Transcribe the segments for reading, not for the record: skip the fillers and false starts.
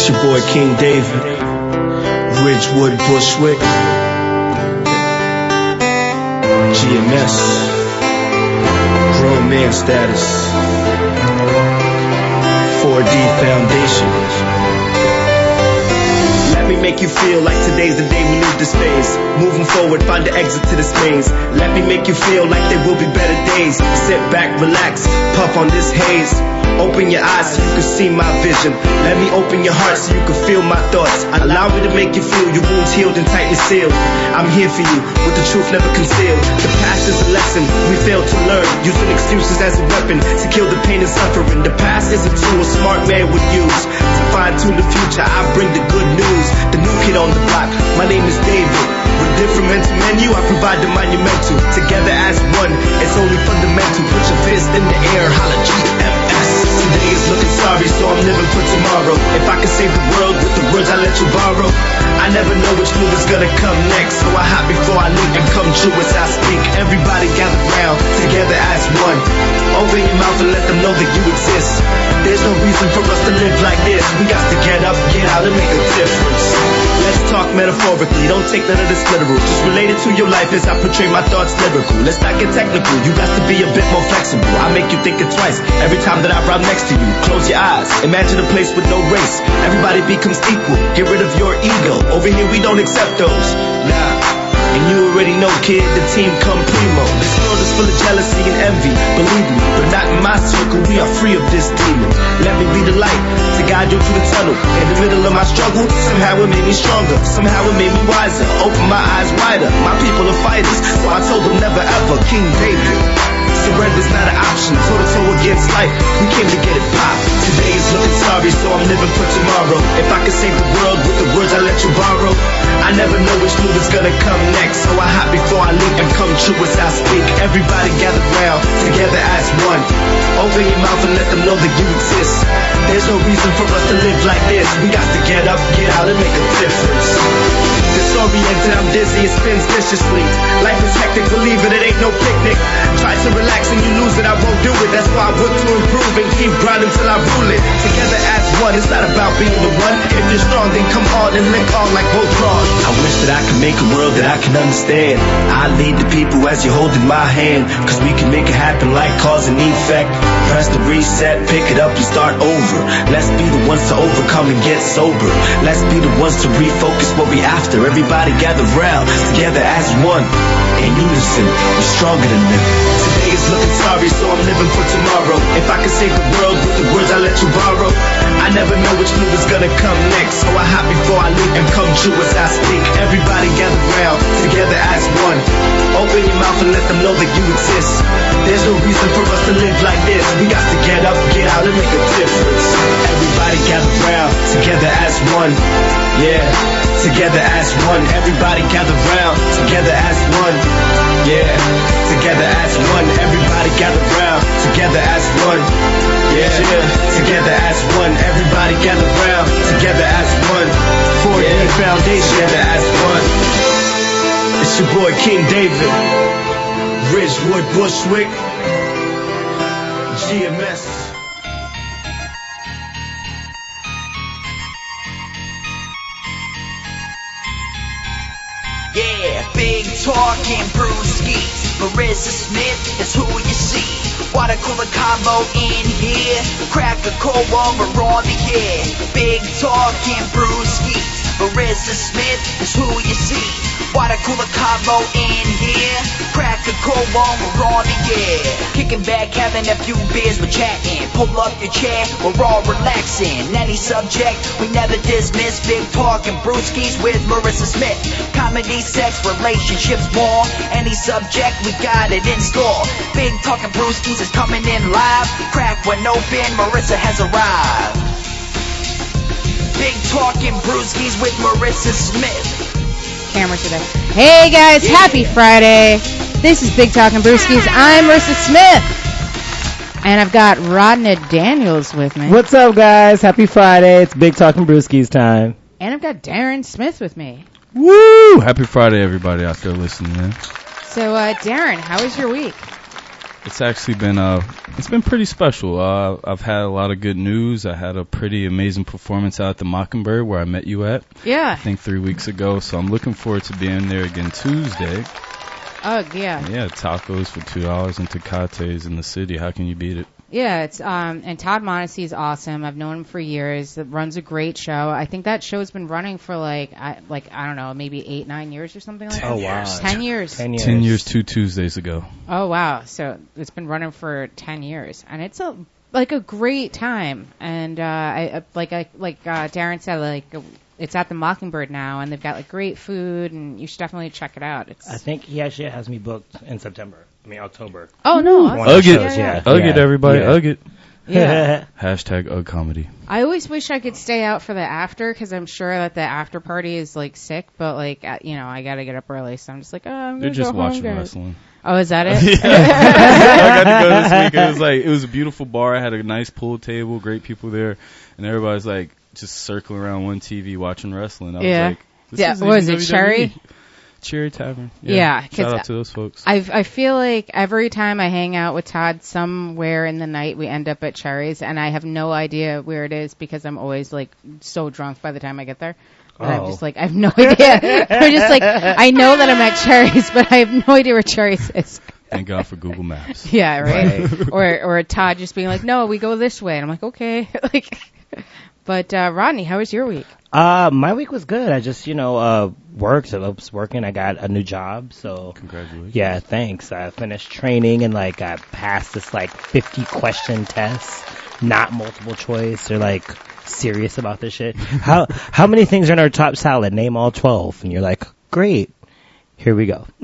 It's your boy King David, Ridgewood, Bushwick, GMS, grown man status, 4D Foundation. Let me make you feel like today's the day we leave this phase. Moving forward, find the exit to this maze. Let me make you feel like there will be better days. Sit back, relax, puff on this haze. Open your eyes so you can see my vision. Let me open your heart so you can feel my thoughts. Allow me to make you feel your wounds healed and tightly sealed. I'm here for you, with the truth never concealed. The past is a lesson we failed to learn, using excuses as a weapon to kill the pain and suffering. The past is a tool a smart man would use to fine-tune the future. I bring the good news, the new kid on the block. My name is David. With different mental menu, I provide the monumental. Together as one, it's only fundamental. Put your fist in the air, holla GMS. Today is looking sorry, so I'm living for tomorrow. If I can save the world with the words I let you borrow, I never know which move is gonna come next, so I hop before I leap and come true as I speak. Everybody gather round, together as one. Open your mouth and let them know that you exist. There's no reason for us to live like this. We got to get up, get out, and make a difference. Let's talk metaphorically, don't take none of this literal. Just relate it to your life as I portray my thoughts lyrical. Let's not get technical, you got to be a bit more flexible. I make you think it twice every time that I rhyme next to you. Close your eyes, imagine a place with no race. Everybody becomes equal, get rid of your ego. Over here we don't accept those, nah. And you already know, kid, the team come primo. This world is full of jealousy and envy, believe me, but not in my circle, we are free of this demon. Let me be the light to guide you through the tunnel. In the middle of my struggle, somehow it made me stronger, somehow it made me wiser. Open my eyes wider, my people are fighters, so I told them never ever, King David. Surrender's not an option, toe-to-toe against life, we came to get it pop. Today is looking sorry, so I'm living for tomorrow. If I could save the world with the words I let you borrow, I never know which move is gonna come next, so I hop before I leap and come true as I speak. Everybody gather round, together as one. Open your mouth and let them know that you exist. There's no reason for us to live like this. We got to get up, get out, and make a difference. Disoriented, I'm dizzy, it spins viciously. Life is hectic, believe it ain't no picnic. Try to relax and you lose it, I won't do it. That's why I work to improve and keep grinding till I rule it. Together as one, it's not about being the one. If you're strong, then come on and link on like both bras. I wish that I could make a world that I can understand. I lead the people as you're holding my hand, cause we can make it happen like cause and effect. Press the reset, pick it up and start over. Let's be the ones to overcome and get sober. Let's be the ones to refocus what we after. Everybody gather round, together as one. In unison, we're stronger than them. Today is looking sorry, so I'm living for tomorrow. If I could save the world with the words I let you borrow, I never know which move is gonna come next, so I hop before I leap and come true as I speak. Everybody gather round, together as one. Open your mouth and let them know that you exist. There's no reason for us to live like this. We got to get up, get out, and make a difference. Everybody gather round, together as one. Yeah, together as one. Everybody gather round, together as one. Yeah, together as one. Everybody gather round, together as one. Yeah, together as one. Everybody gather round, together as one. 4D Foundation, together as one. It's your boy King David, Ridgewood, Bushwick, GMS. Yeah, big talking brewskis. Marissa Smith is who you see. Water cooler combo in here. Crack a cold one, we're on the air. Big talking brewskis. Marissa Smith is who you see. Water cooler combo in here. Crack a cold one, we're on the air. Kicking back, having a few beers, we're chatting. Pull up your chair, we're all relaxing. Any subject, we never dismiss. Big talking brewskis with Marissa Smith. Comedy, sex, relationships, more. Any subject, we got it in store. Big talking brewskis is coming in live. Crack one open, Marissa has arrived. Big talking brewskis with Marissa Smith. Camera today. Hey guys, happy Friday. This is Big Talkin' Brewskis. I'm Marissa Smith. And I've got Rodney Daniels with me. What's up, guys? Happy Friday. It's Big Talkin' Brewskis time. And I've got Darren Smith with me. Woo! Happy Friday, everybody out there listening in. So, Darren, how was your week? It's actually been it's been pretty special. I've had a lot of good news. I had a pretty amazing performance out at the Mockingbird where I met you at. Yeah. I think 3 weeks ago. So I'm looking forward to being there again Tuesday. Oh, yeah. Yeah, tacos for $2 and Tecates in the city. How can you beat it? Yeah, it's and Todd Modesty is awesome. I've known him for years. It runs a great show. I think that show's been running for I don't know, maybe 8-9 years or something like that. Oh wow. 10 years. 10 years. 10 years, 2 Tuesdays ago. Oh wow. So it's been running for 10 years, and it's a great time. And Darren said, it's at the Mockingbird now, and they've got great food, and you should definitely check it out. I think he actually has me booked in October. Oh no. One of Ugg the it. shows, yeah. Ugg it, everybody. Yeah. Ugg it. Yeah. Hashtag Ugg Comedy. I always wish I could stay out for the after, because I'm sure that the after party is sick, but I got to get up early, so I'm just I'm They're going to just go home, watching guys. wrestling. Oh, is that it? I got to go this week. It was a beautiful bar. I had a nice pool table, great people there, and everybody's just circling around one TV watching wrestling. I was this isn't was it WWE. Cherry? Cherry Tavern. Yeah. Shout out to those folks. I feel like every time I hang out with Todd, somewhere in the night we end up at Cherry's, and I have no idea where it is because I'm always so drunk by the time I get there. But I'm just I have no idea. I'm just I know that I'm at Cherry's, but I have no idea where Cherry's is. Thank God for Google Maps. Yeah, right. or Todd just being no, we go this way, and I'm okay. But Rodney, how was your week? My week was good. I just, worked. I was working. I got a new job, so. Congratulations. Yeah, thanks. I finished training and I passed this 50-question test, not multiple choice. They're serious about this shit. How many things are in our top salad? Name all 12. And you're great. Here we go.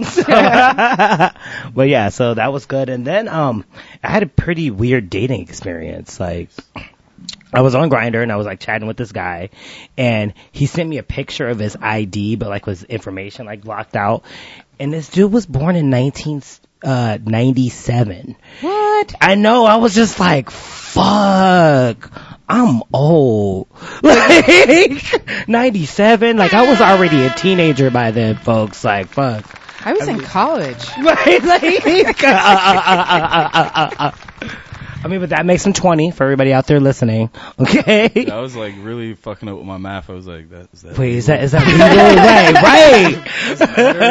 But yeah, so that was good. And then, I had a pretty weird dating experience. I was on Grindr and I was chatting with this guy, and he sent me a picture of his ID, but with information blocked out. And this dude was born in 1997. What? I know. I was just fuck. I'm old. 97. I was already a teenager by then, folks. Fuck. I was in college. But that makes him 20 for everybody out there listening. Okay. Yeah, I was really fucking up with my math. I was is that? Wait, is that what you really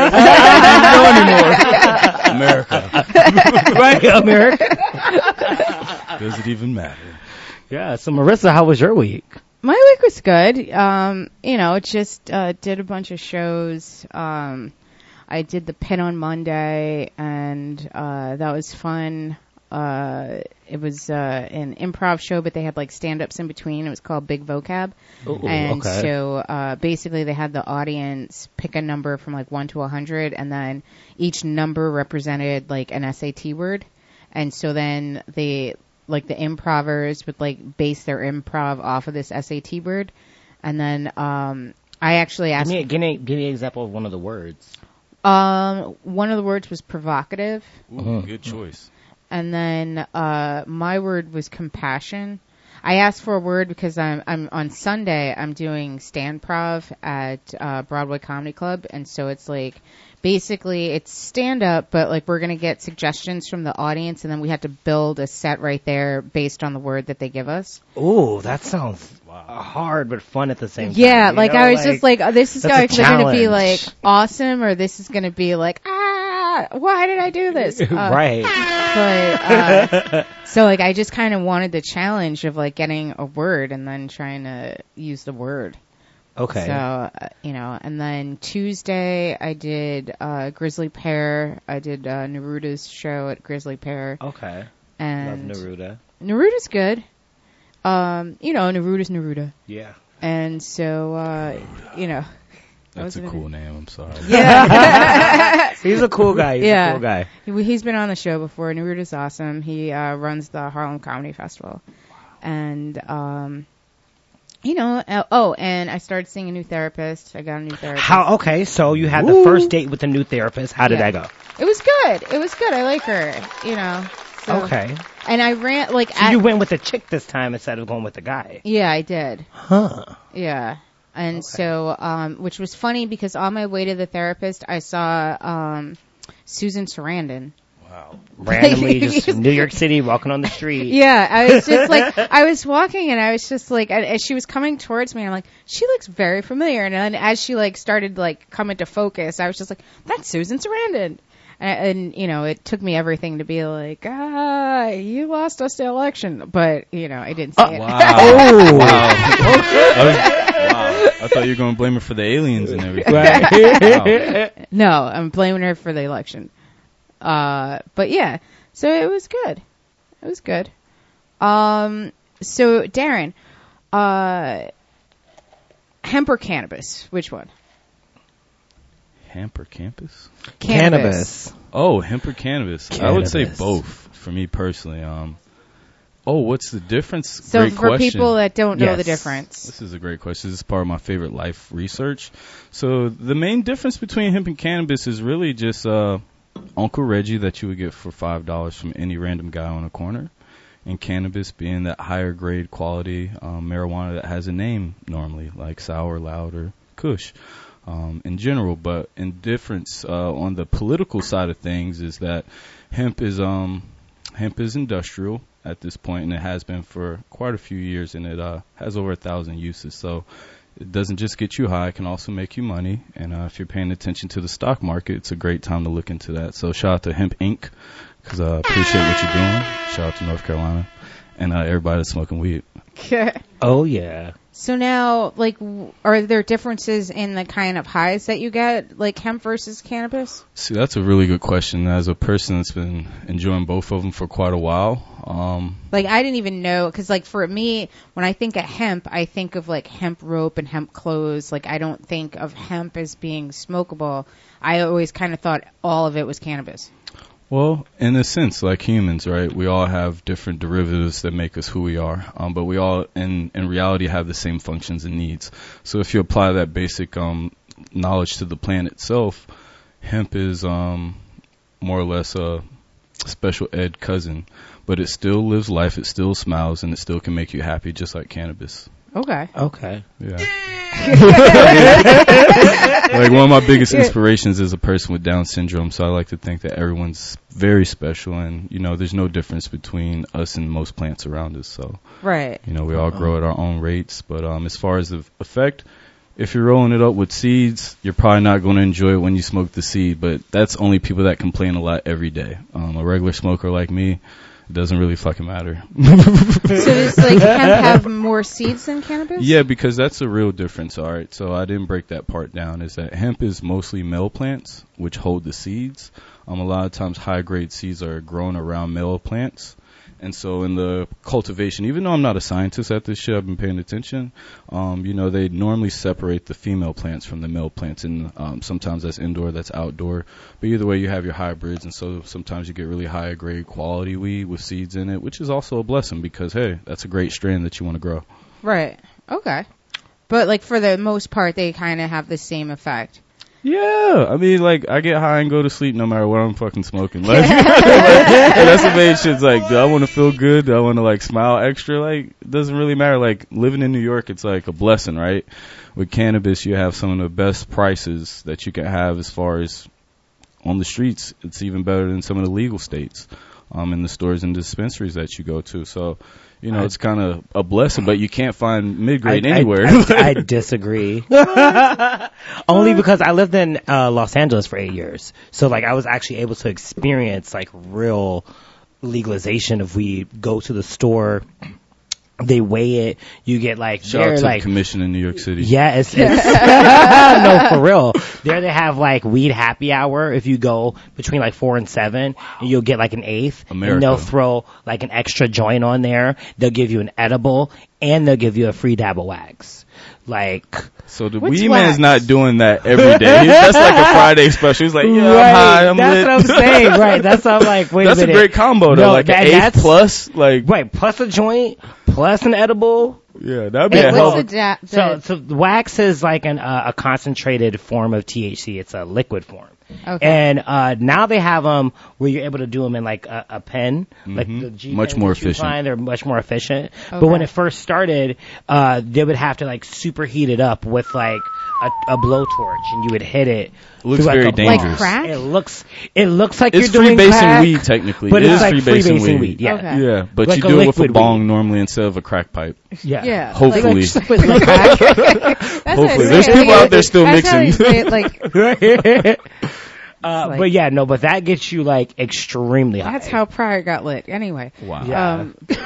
right? America. Right, America. Does it even matter? Yeah. So Marissa, how was your week? My week was good. Just did a bunch of shows. I did the Pit on Monday, and that was fun. It was an improv show, but they had stand-ups in between. It was called Big Vocab. Ooh, and okay. so basically they had the audience pick a number from 1 to 100, and then each number represented an SAT word. And so then they the improvers would base their improv off of this SAT word. And then I actually asked... Give me an example of one of the words. One of the words was provocative. Ooh, good choice. And then my word was compassion. I asked for a word because I'm on Sunday I'm doing stand-prov at Broadway Comedy Club, and so it's basically it's stand-up, but we're gonna get suggestions from the audience, and then we have to build a set right there based on the word that they give us. Ooh, that sounds hard but fun at the same time. Yeah, I was just this is either gonna be awesome, or this is gonna be why did I do this? Right. But, so I just kind of wanted the challenge of getting a word and then trying to use the word. Okay. So, and then Tuesday I did, Grizzly Pear. I did, Neruda's show at Grizzly Pear. Okay. And love Neruda. Neruda's good. Neruda's Neruda. Yeah. And so, That's a cool name. I'm sorry. Yeah. He's a cool guy. He's a cool guy. He's been on the show before. Neruda's awesome. He runs the Harlem Comedy Festival. And, and I started seeing a new therapist. I got a new therapist. Okay, so you had the first date with the new therapist. How did that go? It was good. I like her, So. Okay. And I ran, so you went with a chick this time instead of going with a guy. Yeah, I did. Huh. Yeah. And so, which was funny because on my way to the therapist, I saw Susan Sarandon. Wow. Randomly, just New York City, walking on the street. Yeah, I was just like, I was walking and I was just like, as she was coming towards me, I'm like, she looks very familiar. And then as she like started like coming to focus, I was just like, that's Susan Sarandon. And you know, it took me everything to be like, you lost us the election. But, you know, I didn't say it. Wow. Wow. I thought you were going to blame her for the aliens and everything. Wow. No, I'm blaming her for the election. But yeah, so it was good. It was good. So Darren, hemp or cannabis? Which one? Hemp or campus? Cannabis. Oh, hemp or cannabis? I would say both for me personally. What's the difference? So great for question. people that don't know the difference. This is a great question. This is part of my favorite life research. So the main difference between hemp and cannabis is really just Uncle Reggie that you would get for $5 from any random guy on a corner, and cannabis being that higher grade quality marijuana that has a name normally, like Sour, Loud, or Kush in general. But in difference on the political side of things is that hemp is industrial at this point, and it has been for quite a few years, and it has over 1,000 uses. So it doesn't just get you high, it can also make you money. And if you're paying attention to the stock market, it's a great time to look into that. So shout out to Hemp Inc., because I appreciate what you're doing. Shout out to North Carolina and everybody that's smoking weed. Oh, yeah. So now, like, are there differences in the kind of highs that you get, like hemp versus cannabis? See, that's a really good question. As a person that's been enjoying both of them for quite a while. Like, I didn't even know, because, like, for me, when I think of hemp, I think of, like, hemp rope and hemp clothes. Like, I don't think of hemp as being smokable. I always kind of thought all of it was cannabis. Well, in a sense, like humans, right? We all have different derivatives that make us who we are, but we all, in reality, have the same functions and needs. So if you apply that basic knowledge to the plant itself, hemp is more or less a special ed cousin, but it still lives life, it still smiles, and it still can make you happy, just like cannabis. Okay. Yeah. Like, one of my biggest inspirations is a person with Down syndrome, so I like to think that everyone's very special, and, you know, there's no difference between us and most plants around us. So, right. You know, we all grow at our own rates, but as far as the effect, if you're rolling it up with seeds, you're probably not going to enjoy it when you smoke the seed, but that's only people that complain a lot every day. A regular smoker like me, it doesn't really fucking matter. So does, like, hemp have more seeds than cannabis? Yeah, because that's a real difference. All right, so I didn't break that part down. Is that hemp is mostly male plants, which hold the seeds. A lot of times high-grade seeds are grown around male plants. And so in the cultivation, even though I'm not a scientist at this shit, I've been paying attention, you know, they normally separate the female plants from the male plants. And sometimes that's indoor, that's outdoor. But either way, you have your hybrids. And so sometimes you get really high grade quality weed with seeds in it, which is also a blessing because, hey, that's a great strain that you want to grow. Right. Okay. But, like, for the most part, they kind of have the same effect. Yeah, I mean, like, I get high and go to sleep no matter what I'm fucking smoking. Like, that's the main shit's like, do I want to feel good? Do I want to, like, smile extra? Like, it doesn't really matter. Like, living in New York, it's like a blessing, right? With cannabis, you have some of the best prices that you can have as far as on the streets. It's even better than some of the legal states, in the stores and dispensaries that you go to. So, you know, it's kind of a blessing, but you can't find mid-grade anywhere. I disagree. Only because I lived in Los Angeles for 8 years. So, like, I was actually able to experience, like, real legalization of weed. Go to the store, they weigh it, you get, like... Shout out to the commission in New York City. Yeah, it's no, for real. There they have, like, weed happy hour if you go between, like, 4 and 7, and you'll get, like, an eighth. America. And they'll throw, like, an extra joint on there. They'll give you an edible, and they'll give you a free dab of wax. Like... So the weed man's not doing that every day. That's like a Friday special. He's like, yeah, right. I'm high, I'm that's lit. What I'm saying, right. That's what I'm like, wait that's a minute. That's a great combo, though. No, like an eighth plus, like... Right, plus a joint, plus an edible. Yeah, that'd be a hell of a... So wax is like a concentrated form of THC. It's a liquid form. Okay. And now they have them where you're able to do them in like a pen, like the G much more efficient. They're much more efficient. Okay. But when it first started, they would have to like superheat it up with like a blowtorch and you would hit it. It looks through, very like, dangerous. Like crack? It looks like It's you're doing freebasing crack, weed technically. but It it's is like freebasing weed. Yeah, Okay. Yeah, but Like you a do it with a liquid bong weed. normally instead of a crack pipe. yeah. Yeah. Hopefully. Like crack. That's what Hopefully. I There's say. people out there still That's how mixing. you say it, like, like- But yeah, no, but that gets you like extremely high. that's how Pryor got lit. Anyway. Wow. Yeah.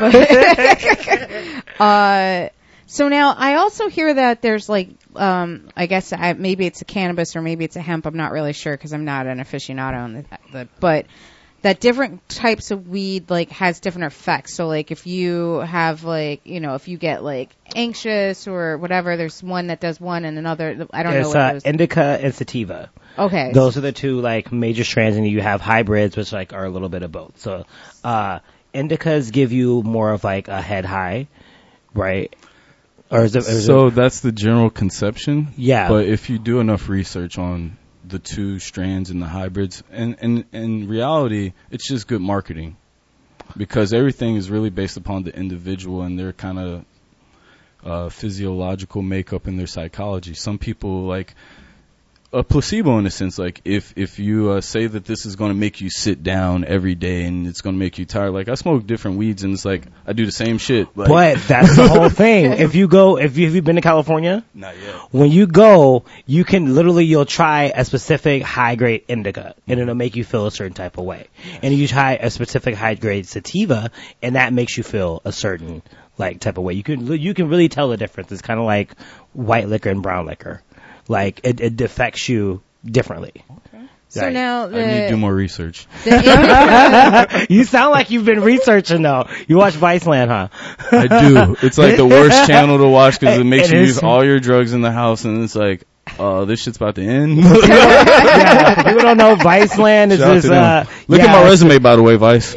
So now I also hear that there's like, I guess maybe it's a cannabis or maybe it's a hemp. I'm not really sure because I'm not an aficionado on but that different types of weed like has different effects. So like if you have like, if you get like anxious or whatever, there's one that does one and another. I don't know It's what those. indica and sativa. Okay. Those are the two like major strands, and you have hybrids, which like are a little bit of both. So, indicas give you more of like a head high, right? Or is it? So that's the general conception. Yeah. But if you do enough research on the two strands and the hybrids, and in reality, it's just good marketing, because everything is really based upon the individual and their kind of physiological makeup and their psychology. Some people like a placebo in a sense, like if you say that this is going to make you sit down every day and it's going to make you tired. Like I smoke different weeds and it's like I do the same shit. Like, but that's the whole thing. If you've been to California, not yet. when you go, you can you'll try a specific high grade indica and it'll make you feel a certain type of way. And you try a specific high grade sativa and that makes you feel a certain like type of way. You can really tell the difference. It's kind of like white liquor and brown liquor. Like it affects you differently. So Right. now I need to do more research. the indica, You sound like you've been researching though. You watch Viceland, huh? I do. It's like the worst channel to watch because it makes It you is. use all your drugs in the house, and it's like, this shit's about to end. Yeah, people don't know Viceland is Shout out this. to them. Look yeah. at my resume, by the way, Vice.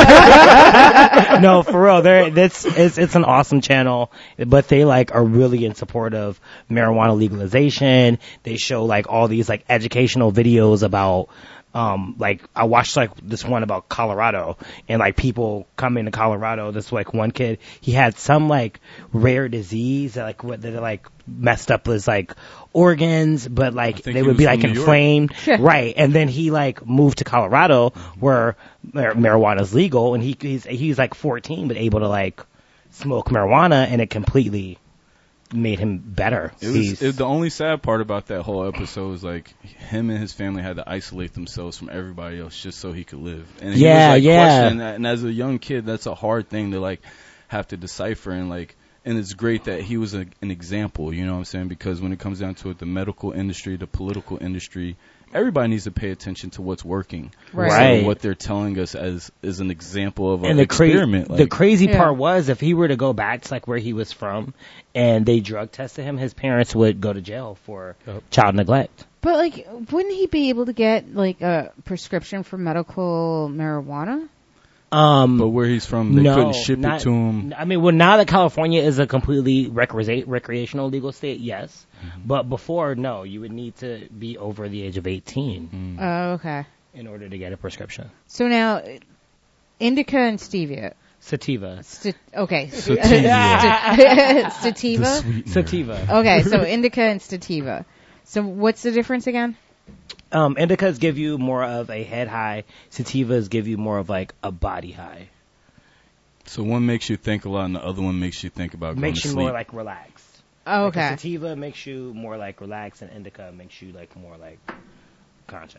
No, for real. It's an awesome channel, but they like are really in support of marijuana legalization. They show like all these like educational videos about like I watched like this one about Colorado and like people come into Colorado. This like one kid, he had some like rare disease that like messed up his like organs, but like think they he would was be from like New York. inflamed. Right. And then he like moved to Colorado where marijuana's legal and he's like 14 but able to like smoke marijuana and it completely made him better. The only sad part about that whole episode was like him and his family had to isolate themselves from everybody else just so he could live. And he was like questioning that. And as a young kid, that's a hard thing to like have to decipher. And it's great that he was an example, you know what I'm saying? Because when it comes down to it, the medical industry, the political industry, everybody needs to pay attention to what's working. Right. So what they're telling us as is an example of and an the experiment. the crazy Yeah. part was if he were to go back to like where he was from and they drug tested him, his parents would go to jail for child neglect. but like, wouldn't he be able to get like a prescription for medical marijuana? but where he's from, they couldn't ship it to him. I mean, well, now that California is a completely recreational legal state, yes. But before, no, you would need to be over the age of 18 Oh, okay. in order to get a prescription. So now, indica and stevia. Sativa. Okay. Sativa. Sativa? Sativa. Okay, so indica and sativa. So what's the difference again? Indicas give you more of a head high. Sativas give you more of like a body high. So one makes you think a lot, and the other one makes you think about going Makes to you sleep. more like relaxed. Oh, Like a okay. sativa makes you more like relaxed, and indica makes you like more like conscious.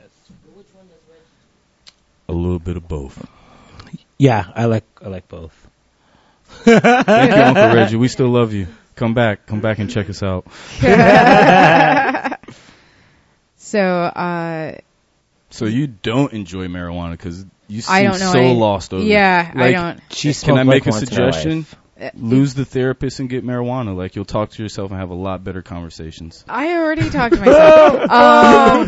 A little bit of both. Yeah, I like both. Thank you, Uncle Reggie. We still love you. Come back and check us out. So, So you don't enjoy marijuana because you I seem don't know. so lost over Yeah, it. I Like, don't. She Can smoked I make like a once in her suggestion? life. Lose the therapist and get marijuana. Like you'll talk to yourself and have a lot better conversations. I already talked to myself.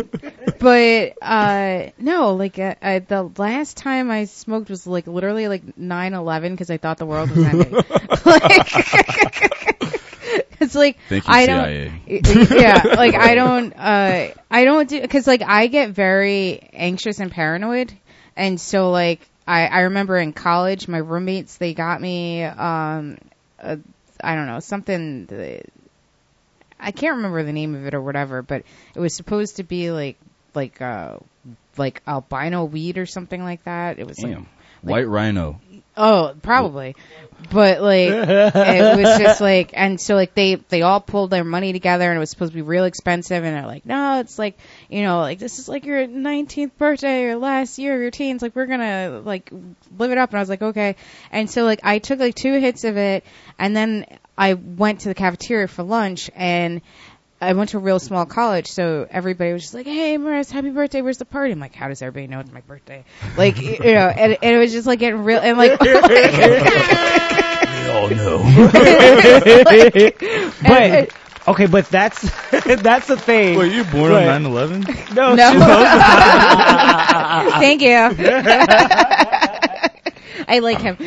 No, like the last time I smoked was like literally like 9/11 because I thought the world was ending. Like, it's like Thank you, I CIA. don't. Yeah, like I don't do because like I get very anxious and paranoid, and so like I remember in college my roommates they got me I don't know something. I can't remember the name of it or whatever, but it was supposed to be like albino weed or something like that. It was Damn. White rhino. Oh, probably. But like it was just like, and so like they all pulled their money together, and it was supposed to be real expensive, and they're like, no, it's like, you know, like this is like your 19th birthday or last year of your teens, like we're gonna like live it up. And I was like, okay. And so like I took like 2 hits of it, and then I went to the cafeteria for lunch, and I went to a real small college, so everybody was just like, hey, Maris, happy birthday, where's the party? I'm like, how does everybody know it's my birthday? Like, you know, and it was just like getting real, and like, We all know. But okay, but that's the thing. Were you born on 9/11? No. Thank you. I like him.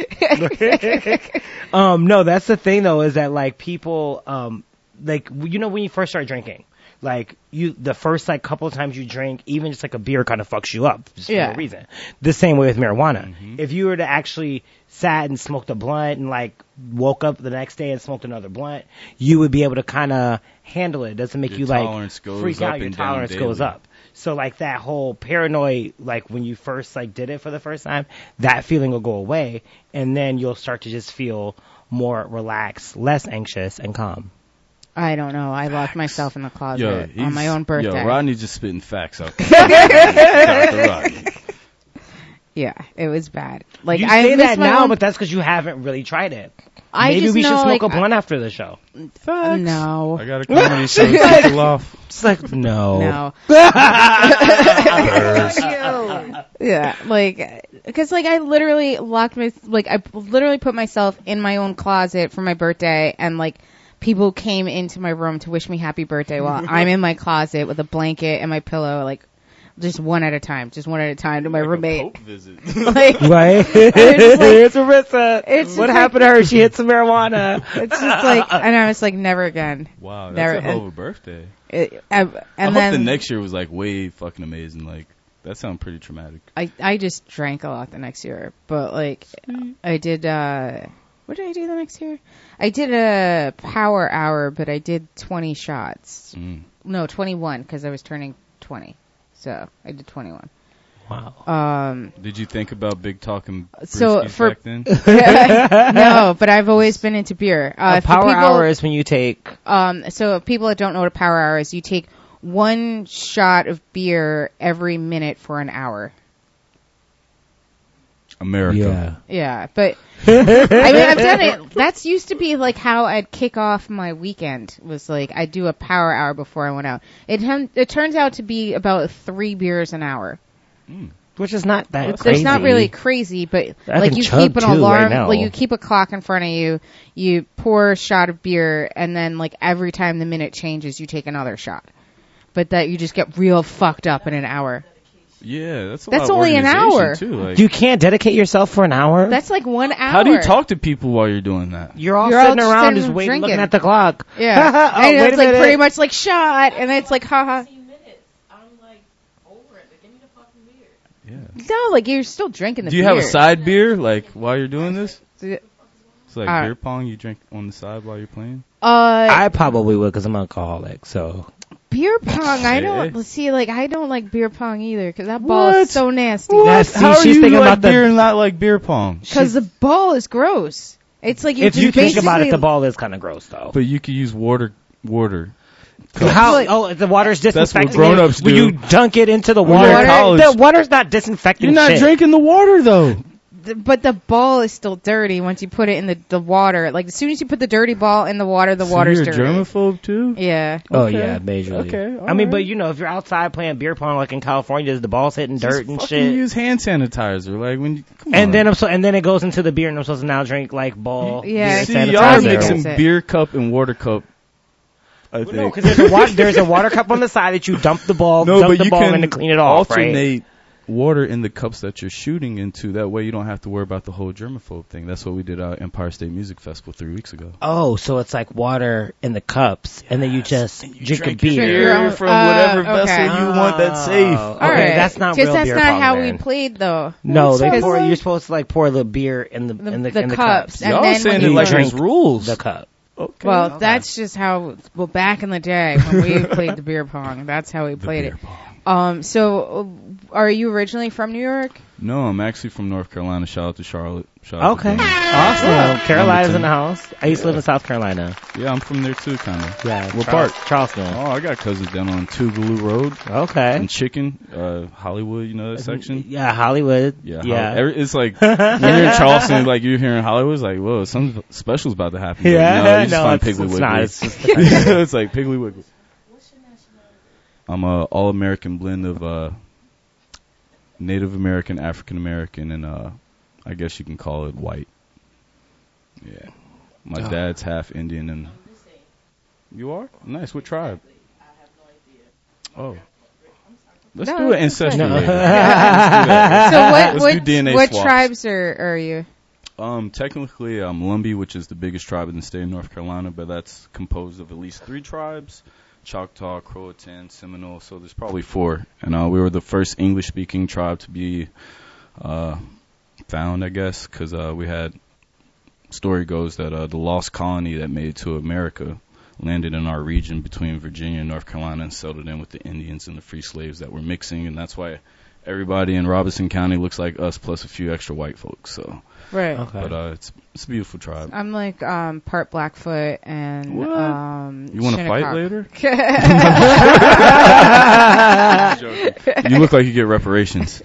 No, that's the thing though, is that like people, like, you know, when you first start drinking, like the first like couple of times you drink, even just like a beer kind of fucks you up just for no reason. The same way with marijuana. Mm-hmm. If you were to actually sat and smoked a blunt and like woke up the next day and smoked another blunt, you would be able to kind of handle it. It doesn't make you like freak out. Your tolerance goes up. So like that whole paranoid, like when you first like did it for the first time, that feeling will go away, and then you'll start to just feel more relaxed, less anxious, and calm. I don't know. I locked myself in the closet on my own birthday. Yo, Rodney's just spitting facts out there. Yeah, it was bad. Like you I say that now, but that's because you haven't really tried it. Maybe we should smoke a blunt after the show. No. I got a comedy show to pull off. It's like, no. Yeah, like, because like I literally I literally put myself in my own closet for my birthday, and like people came into my room to wish me happy birthday while I'm in my closet with a blanket and my pillow, like just one at a time to my roommate. A Pope visit. Like, right? Here's Marissa. What happened to her? She hit some marijuana. It's just like, and I was like, never again. Wow, that's a hell of a birthday. I hope the next year was like way fucking amazing. Like, that sounds pretty traumatic. I just drank a lot the next year, but like I did. What did I do the next year? I did a power hour, but I did 20 shots. No, 21 because I was turning 20. So I did 21. Wow. Did you think about big talking back then? No, but I've always been into beer. A power hour is when you take. So if people that don't know what a power hour is, you take 1 shot of beer every minute for an hour. America. Yeah, but I mean, I've done it. That's used to be like how I'd kick off my weekend. Was like I'd do a power hour before I went out. It turns out to be about 3 beers an hour, which is not that crazy. It's not really crazy, but like you keep an alarm, like you keep a clock in front of you. You pour a shot of beer, and then like every time the minute changes, you take another shot. But that you just get real fucked up in an hour. Yeah, that's only an hour. Too, like. You can't dedicate yourself for an hour? That's like 1 hour. How do you talk to people while you're doing that? You're all sitting around just waiting, drinking. looking at the clock. Yeah. And it's like pretty much like shot, and it's like haha. Yeah. No, like you're still drinking the beer. Do you have a side beer like while you're doing this? It's like beer pong you drink on the side while you're playing? I probably would because I'm an alcoholic, so. Beer pong, I don't like beer pong either because that ball is so nasty. How are you like beer and not like beer pong? Because the ball is gross. It's like if you think about it, the ball is kind of gross though. But you could use water. How? The water's disinfecting. That's what grown-ups do. When you dunk it into the water, the water's not disinfecting. You're not drinking the water though. But the ball is still dirty once you put it in the water. Like as soon as you put the dirty ball in the water, the water's dirty. You're a germaphobe too? Yeah. Oh yeah, majorly. Okay. I mean, but you know, if you're outside playing beer pong like in California, the ball's hitting dirt and shit. Use hand sanitizer, like when. And then it goes into the beer, and I'm supposed to now drink like ball. Yeah. See, y'all mixing beer cup and water cup. No, because there's a water cup on the side that you dump the ball, in to clean it off. Alternate water in the cups that you're shooting into. That way you don't have to worry about the whole germaphobe thing. That's what we did at Empire State Music Festival 3 weeks ago. Oh, so it's like water in the cups, and then you just drink a beer from whatever vessel you want that's safe. All right, that's not real beer pong. Because that's not how we played, though. No, you're supposed to like pour the beer in the cups. And Y'all then saying it like there's rules. The cup. Okay. Well, that's just how. Well, back in the day when we played the beer pong, that's how we played it. So, are you originally from New York? No, I'm actually from North Carolina. Shout out to Charlotte. Shout out Okay. to Denver. Awesome. Carolina's in Lumberton. the house. I used to live in South Carolina. Yeah, I'm from there too, kind of. Yeah. What part? Charleston. Oh, I got cousins down on Tougaloo Road Okay. and Chicken, Hollywood. You know that section? Yeah, Hollywood. Yeah. Yeah. It's like when you're in Charleston, like you're here in Hollywood, it's like, whoa, something special's about to happen. But Yeah, no, you just find it's Piggly Wiggly. not. It's just It's like Piggly Wiggly. I'm a all-American blend of Native American, African American, and I guess you can call it white. Yeah. My dad's half Indian, and you are? Nice. What tribe? Oh. Let's No, do an that's ancestry okay. later. So Let's do DNA what swaps. tribes are you? Technically, I'm Lumbee, which is the biggest tribe in the state of North Carolina, but that's composed of at least 3 tribes: Choctaw, Croatan, Seminole. So there's probably 4. And we were the first English-speaking tribe to be found, I guess, because we had, story goes that the lost colony that made it to America landed in our region between Virginia and North Carolina and settled in with the Indians and the free slaves that were mixing, and that's why everybody in Robeson County looks like us plus a few extra white folks. So, Right. Okay. but it's a beautiful tribe. I'm like part Blackfoot and What? You want to Shinnecock. fight later? Joking. You look like you get reparations.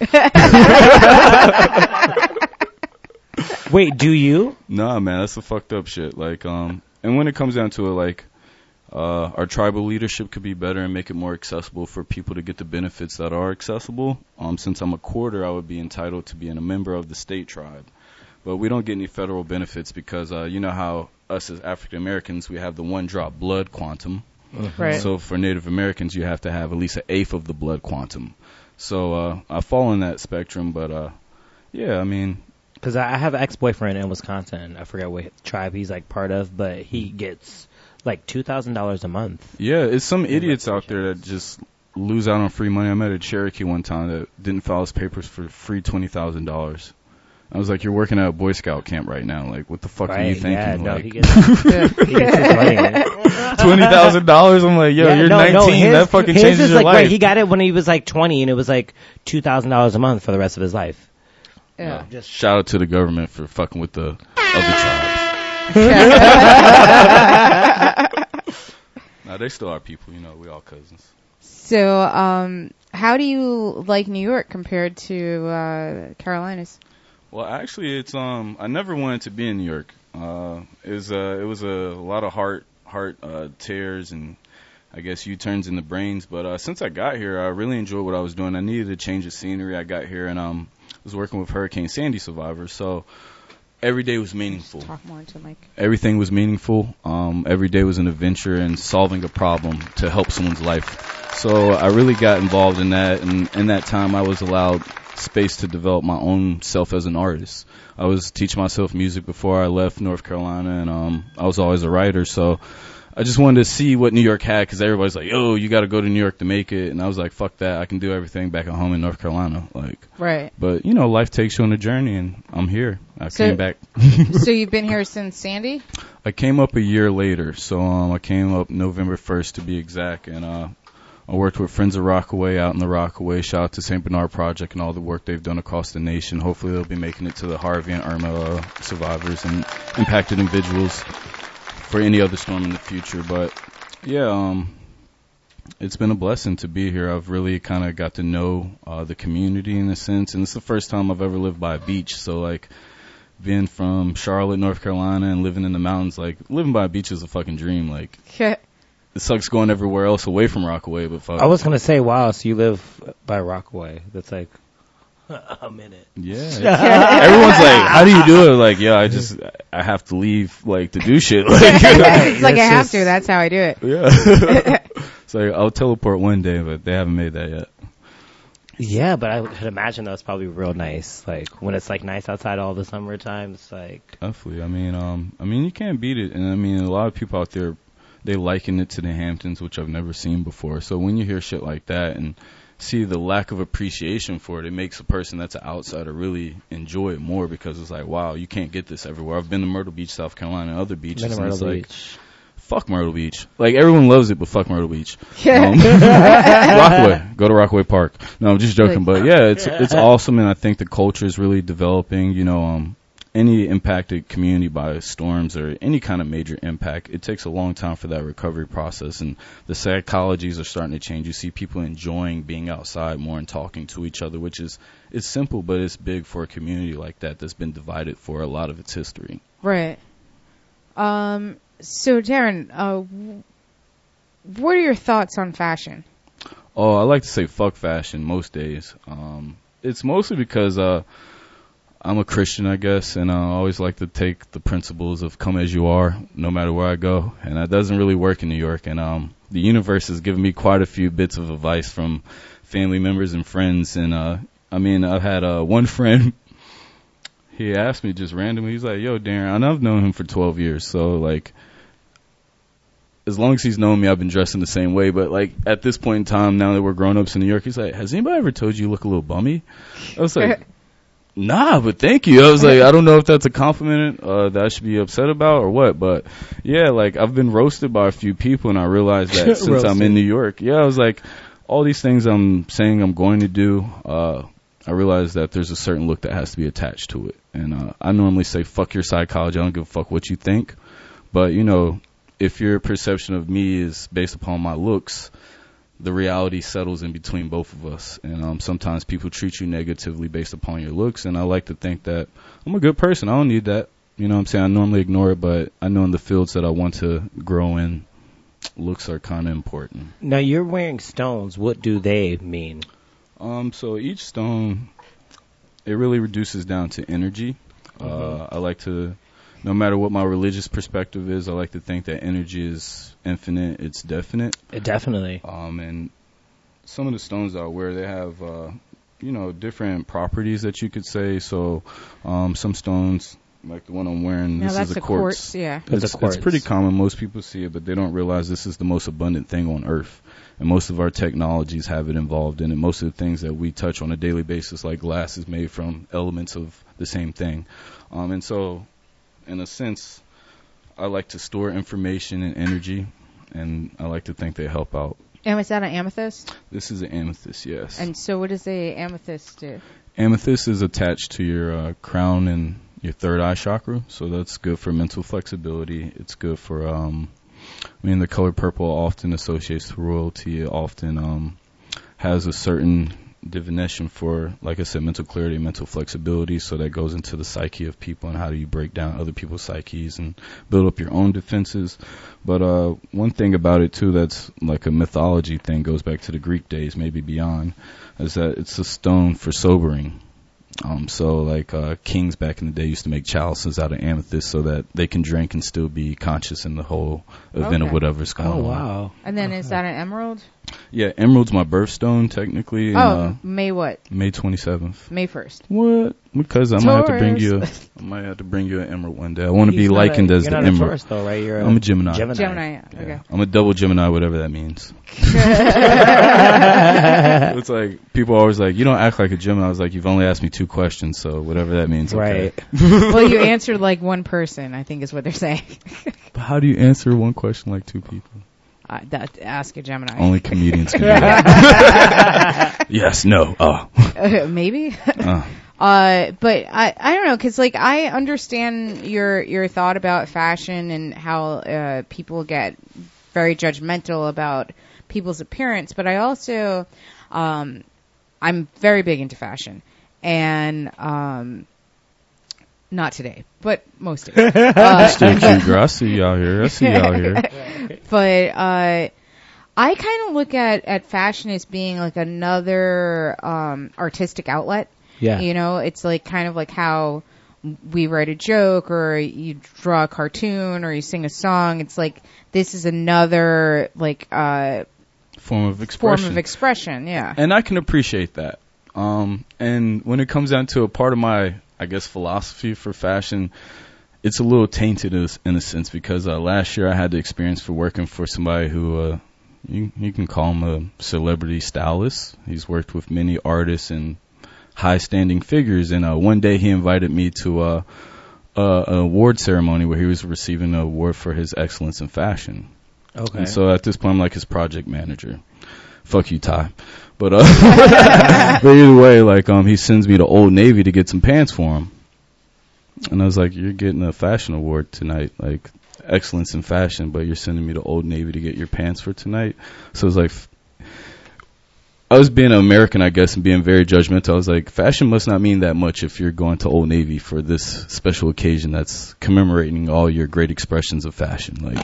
Wait, do you? Nah, man, that's the fucked up shit. Like, and when it comes down to it, like, our tribal leadership could be better and make it more accessible for people to get the benefits that are accessible. Since I'm a quarter, I would be entitled to being a member of the state tribe. But we don't get any federal benefits because, you know how us as African Americans, we have the 1-drop blood quantum. Right. So for Native Americans, you have to have at least 1/8 of the blood quantum. So I fall in that spectrum, but yeah, I mean, Because I have an ex-boyfriend in Wisconsin. I forget what tribe he's like part of, but he gets like $2,000 a month. yeah, it's some idiots out there that just lose out on free money. I met a Cherokee one time that didn't file his papers for free $20,000. I was like, you're working at a Boy Scout camp right now. Like, what the fuck are you thinking? Yeah, no, like, he gets his money. $20,000? I'm like, yo, Yeah, you're no, 19. That fucking his changes is your like, life. Wait, he got it when he was like 20, and it was like $2,000 a month for the rest of his life. Yeah. Just Shout out to the government for fucking with the other tribes. Nah, they still are people. You know, we all cousins. So, how do you like New York compared to Carolinas? Well, actually, it's I never wanted to be in New York. It was a lot of heart tears and I guess U-turns in the brains. But since I got here, I really enjoyed what I was doing. I needed a change of scenery. I got here and was working with Hurricane Sandy survivors, so every day was meaningful. Talk more into Mike. Everything was meaningful. Every day was an adventure in solving a problem to help someone's life. So I really got involved in that, and in that time I was allowed space to develop my own self as an artist. I was teaching myself music before I left North Carolina, and I was always a writer, so I just wanted to see what New York had, because everybody's like, yo, you got to go to New York to make it, and I was like, fuck that, I can do everything back at home in North Carolina. Like, Right. but, you know, life takes you on a journey, and I'm here. I came back. So you've been here since Sandy? I came up a year later, so I came up November 1st to be exact, and I worked with Friends of Rockaway out in the Rockaway. Shout out to St. Bernard Project and all the work they've done across the nation. Hopefully they'll be making it to the Harvey and Irma survivors and impacted individuals for any other storm in the future. But yeah, it's been a blessing to be here. I've really kind of got to know the community in a sense, and it's the first time I've ever lived by a beach. So like, being from Charlotte, North Carolina, and living in the mountains, like living by a beach is a fucking dream. Like, it sucks going everywhere else away from Rockaway, but fuck. I was gonna say, wow, so you live by Rockaway? That's like a minute. Yeah. Everyone's like, how do you do it? Like, yeah, I have to leave, like, to do shit. Like, It's like I have to. That's how I do it. yeah. So I'll teleport one day, but they haven't made that yet. Yeah, but I could imagine that's probably real nice. Like when it's like nice outside all the summertime, it's like Definitely. I mean, you can't beat it. And I mean, a lot of people out there, they liken it to the Hamptons, which I've never seen before. So when you hear shit like that and see the lack of appreciation for it, it makes a person that's an outsider really enjoy it more, because it's like, wow, you can't get this everywhere. I've been to Myrtle Beach, South Carolina, and other beaches, and it's like, fuck Myrtle Beach. Like, everyone loves it, but fuck Myrtle Beach. Yeah. Rockaway. Go to Rockaway Park. No, I'm just joking. But, yeah, it's awesome, and I think the culture is really developing. You know, any impacted community by storms or any kind of major impact, it takes a long time for that recovery process, and the psychologies are starting to change. You see people enjoying being outside more and talking to each other, which is, it's simple, but it's big for a community like that that's been divided for a lot of its history. Right. So, Darren, what are your thoughts on fashion? Oh, I like to say fuck fashion most days. It's mostly because I'm a Christian, I guess, and I always like to take the principles of come as you are, no matter where I go, and that doesn't really work in New York. And the universe has given me quite a few bits of advice from family members and friends. And I mean, I've had one friend. He asked me just randomly. He's like, "Yo, Darren," and I've known him for 12 years, so like, as long as he's known me, I've been dressing the same way. But like at this point in time, now that we're grown ups in New York, he's like, "Has anybody ever told you look a little bummy?" I was like, "Nah, but thank you." I was like, I don't know if that's a compliment that I should be upset about or what, but yeah, like I've been roasted by a few people, and I realized that since I'm in New York, I was like, all these things I'm saying I'm going to do, I realized that there's a certain look that has to be attached to it. And I normally say, fuck your psychology, I don't give a fuck what you think. But, you know, if your perception of me is based upon my looks, the reality settles in between both of us. And sometimes people treat you negatively based upon your looks, and I like to think that I'm a good person. I don't need that. You know what I'm saying? I normally ignore it, but I know in the fields that I want to grow in, looks are kind of important. Now, you're wearing stones. What do they mean? So each stone, it really reduces down to energy. I like to, no matter what my religious perspective is, I like to think that energy is infinite, it's definite. Definitely. And some of the stones that I wear, they have, you know, different properties that you could say. So some stones, like the one I'm wearing, Now this that's is a a quartz. Yeah. It's pretty common. Most people see it, but they don't realize this is the most abundant thing on Earth. And most of our technologies have it involved in it. Most of the things that we touch on a daily basis, like glass, is made from elements of the same thing. And so, in a sense, I like to store information and energy, and I like to think they help out. And was that an amethyst? This is an amethyst, yes. And so what does the amethyst do? Amethyst is attached to your crown and your third eye chakra, so that's good for mental flexibility. It's good for, the color purple often associates with royalty. It often has a certain divination for, like I said, mental clarity and mental flexibility, so that goes into the psyche of people and how do you break down other people's psyches and build up your own defenses. But one thing about it, too, that's like a mythology thing, goes back to the Greek days, maybe beyond, is that it's a stone for sobering. So like kings back in the day used to make chalices out of amethyst so that they can drink and still be conscious in the whole event of whatever's going on. Oh, wow. And then is that an emerald? Yeah, emerald's my birthstone, technically. And, May what? May 27th. May 1st. What? Because I might have to bring you an emerald one day. I want to be likened as the emerald. You're not a Taurus, though, right? I'm a Gemini. Gemini, yeah. Okay. I'm a double Gemini, whatever that means. It's like, people are always like, you don't act like a Gemini. I was like, you've only asked me 2 questions, so whatever that means. Okay. Right. Well, you answered like one person, I think is what they're saying. But how do you answer one question like 2 people? Ask a Gemini. Only comedians can do that. Yes, no, maybe. But I don't know, because like I understand your thought about fashion and how people get very judgmental about people's appearance, but I also I'm very big into fashion, and not today, but most days. Stay true, girl. I see you out here. But I kind of look at fashion as being like another artistic outlet. Yeah. You know, it's like kind of like how we write a joke or you draw a cartoon or you sing a song. It's like this is another like form of expression. Yeah. And I can appreciate that. And when it comes down to a part of my, I guess, philosophy for fashion, it's a little tainted in a sense because last year I had the experience for working for somebody who you can call him a celebrity stylist. He's worked with many artists and high-standing figures, and one day he invited me to an award ceremony where he was receiving an award for his excellence in fashion. Okay. And so at this point, I'm like his project manager. Fuck you, Ty. But but either way, like he sends me to Old Navy to get some pants for him. And I was like, you're getting a fashion award tonight, like excellence in fashion, but you're sending me to Old Navy to get your pants for tonight. So it was like, I was being an American, I guess, and being very judgmental. I was like, fashion must not mean that much if you're going to Old Navy for this special occasion that's commemorating all your great expressions of fashion. Like,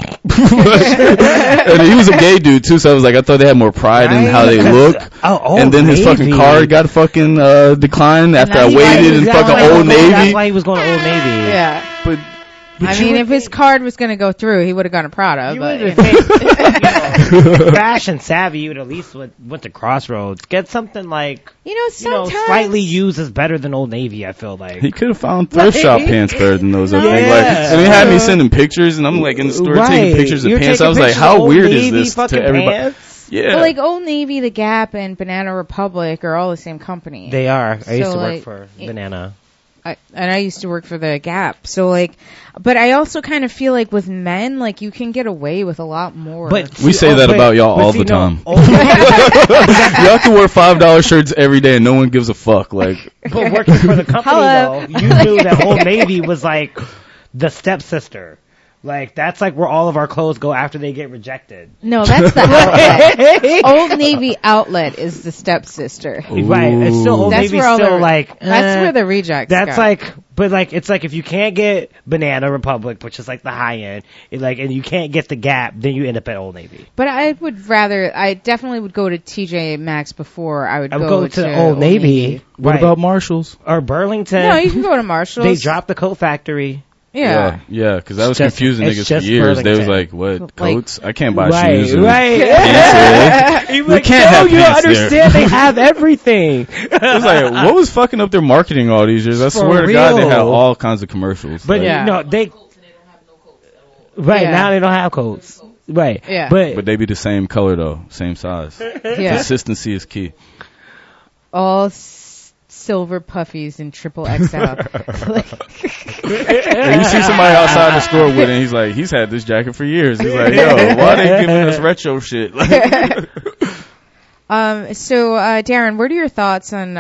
and he was a gay dude too, so I was like, I thought they had more pride in how they look. And then his fucking card got fucking declined after I waited in fucking Old Navy. That's why he was going to Old Navy. Yeah. But I mean, if his card was going to go through, he would have gone to Prada. But fashion savvy, you would at least went to Crossroads. Get something like, sometimes slightly used is better than Old Navy, I feel like. he could have found thrift shop pants better than those, I think. Like, and he had me sending pictures, and I'm like in the store taking pictures of pants. I was like, how weird is this to everybody? Pants? Yeah. But like Old Navy, The Gap, and Banana Republic are all the same company. They are. I used to So, work for Banana. I used to work for The Gap. So like, but I also kind of feel like with men, like you can get away with a lot more. But we say that about y'all all the time. Y'all can wear $5 shirts every day and no one gives a fuck. Like, but working for the company though, you knew that Old Navy was like the stepsister. Like, that's like where all of our clothes go after they get rejected. No, that's the outlet. Old Navy outlet is the stepsister. Right. It's still Old That's Navy's where all still the, like, that's where the rejects that's go. like, but like, it's like if you can't get Banana Republic, which is like the high end, and you can't get the Gap, then you end up at Old Navy. But I definitely would go to TJ Maxx before I would go to Old Navy. what about Marshalls? Or Burlington? No, you can go to Marshalls. They dropped the Coat Factory. Yeah. Yeah, because that was Just- confusing it's niggas for just years. They was Burlington. like, what, Like- coats? I can't buy Right, shoes and right. pants. He's We like, can't no, have you don't pants there. understand. They have everything. It was like, what was fucking up their marketing all these years? I For swear to God, they real. had all kinds of commercials. But Like, Yeah. no, they right Yeah. now they don't have coats. Right. Yeah. but they be the same color though, same size. Yeah. Consistency is key. All silver puffies in triple XL. And you see somebody outside the store with it, and he's like, he's had this jacket for years. He's like, yo, why they giving us retro shit? So, Darren, what are your thoughts on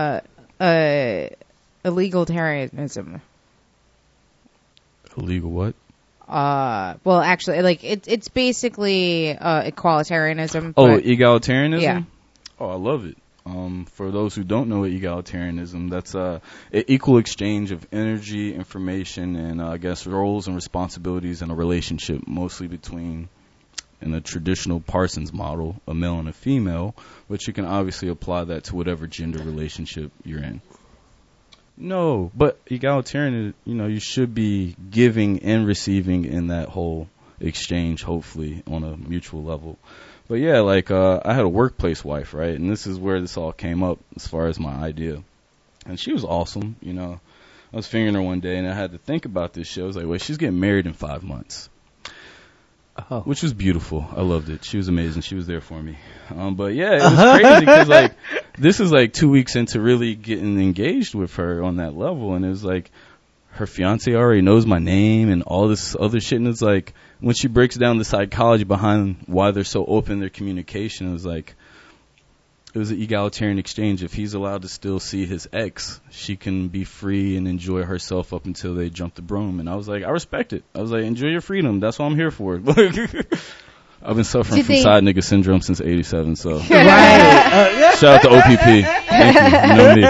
egalitarianism? Illegal what? Well, actually, like it's basically equalitarianism. Oh, but- egalitarianism? Yeah. Oh, I love it. For those who don't know what egalitarianism, that's an equal exchange of energy, information, and I guess roles and responsibilities in a relationship, mostly between, in a traditional Parsons model, a male and a female, but you can obviously apply that to whatever gender relationship you're in. No, but egalitarian, you should be giving and receiving in that whole exchange, hopefully, on a mutual level. But yeah, like, I had a workplace wife, right? And this is where this all came up as far as my idea. And she was awesome, I was fingering her one day and I had to think about this shit. I was like, wait, she's getting married in 5 months. Oh. Which was beautiful. I loved it. She was amazing. She was there for me. But yeah, it was crazy because like, this is like 2 weeks into really getting engaged with her on that level. And it was like, her fiance already knows my name and all this other shit. And it's like, when she breaks down the psychology behind why they're so open in their communication, it was like, it was an egalitarian exchange. If he's allowed to still see his ex, she can be free and enjoy herself up until they jump the broom. And I was like, I respect it. I was like, enjoy your freedom. That's what I'm here for. I've been suffering from side nigga syndrome since '87, so shout out to OPP. Thank you.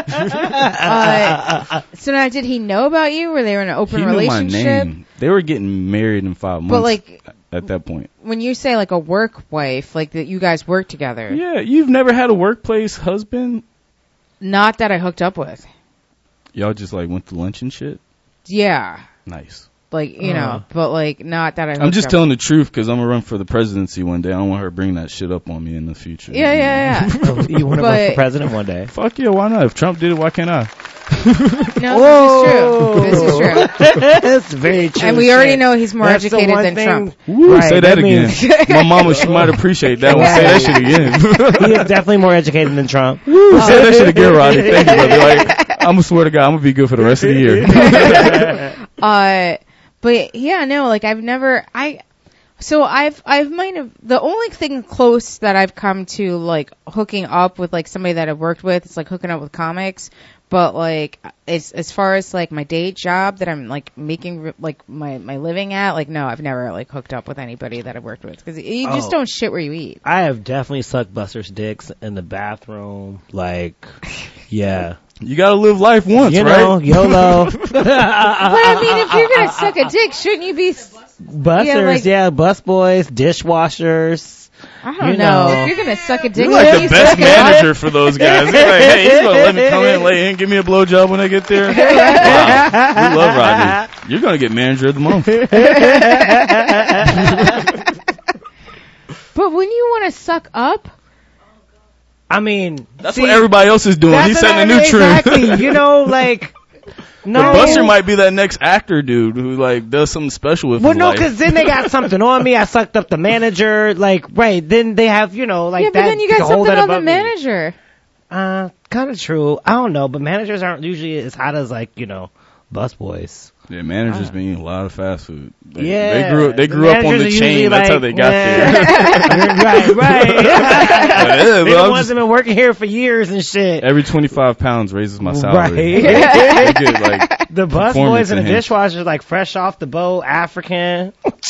So now, did he know about you? Were they in an open He knew relationship? my name. They were getting married in 5 months. But like, at that point, when you say like a work wife, like that you guys work together. yeah, you've never had a workplace husband. Not that I hooked up with. Y'all just like went to lunch and shit. Yeah. Nice. Like, but like not that I hooked I'm just up telling the truth because I'm gonna run for the presidency one day. I don't want her to bring that shit up on me in the future. Yeah. You want to run for president one day? Fuck yeah, why not? If Trump did it, why can't I? No, this is true. That's very true. And we already shit. know he's more That's the educated one than thing- Trump. Woo, Right, say that that again. means- My mama, she might appreciate that one. Say that shit again. He is definitely more educated than Trump. Say that shit again, Rodney. Thank you, brother. Like, I'm gonna swear to God, I'm gonna be good for the rest of the year. But yeah, no, like I've might have, the only thing close that I've come to like hooking up with like somebody that I've worked with, it's like hooking up with comics. But like, as far as like my day job that I'm like making like my living at, like no, I've never like hooked up with anybody that I've worked with because you just don't shit where you eat. I have definitely sucked Buster's dicks in the bathroom. Like, yeah. You gotta live life once, You know, right? YOLO. But I mean, if you're gonna suck a dick, shouldn't you be? Busters, bus boys, dishwashers. I don't know. If you're gonna suck a dick, You're like shouldn't the you best suck it up? manager for those guys. They're like, hey, he's gonna let me come in, lay in, give me a blowjob when I get there. Wow, we love Rodney. You're gonna get manager of the month. But when you want to suck up, I mean, That's what everybody else is doing. He's setting a new trend. Exactly. You know, like, no. But Buster might be that next actor dude who like does something special with Well, his no, life. because then they got something on me. I sucked up the manager. Like, right. Then they have, you know, like yeah, that. but then you to got hold something that on the above me. manager. Kind of true. I don't know, but managers aren't usually as hot as like, you know, busboys. Yeah, managers been eating a lot of fast food. Yeah. They grew up on managers the are chain. usually That's how like, they got yeah. right. there. They're but the I'm ones just- that been working here for years and shit. every 25 pounds raises my salary. Right. They get, like, The bus performance boys and the enhanced. dishwashers like fresh off the boat, African.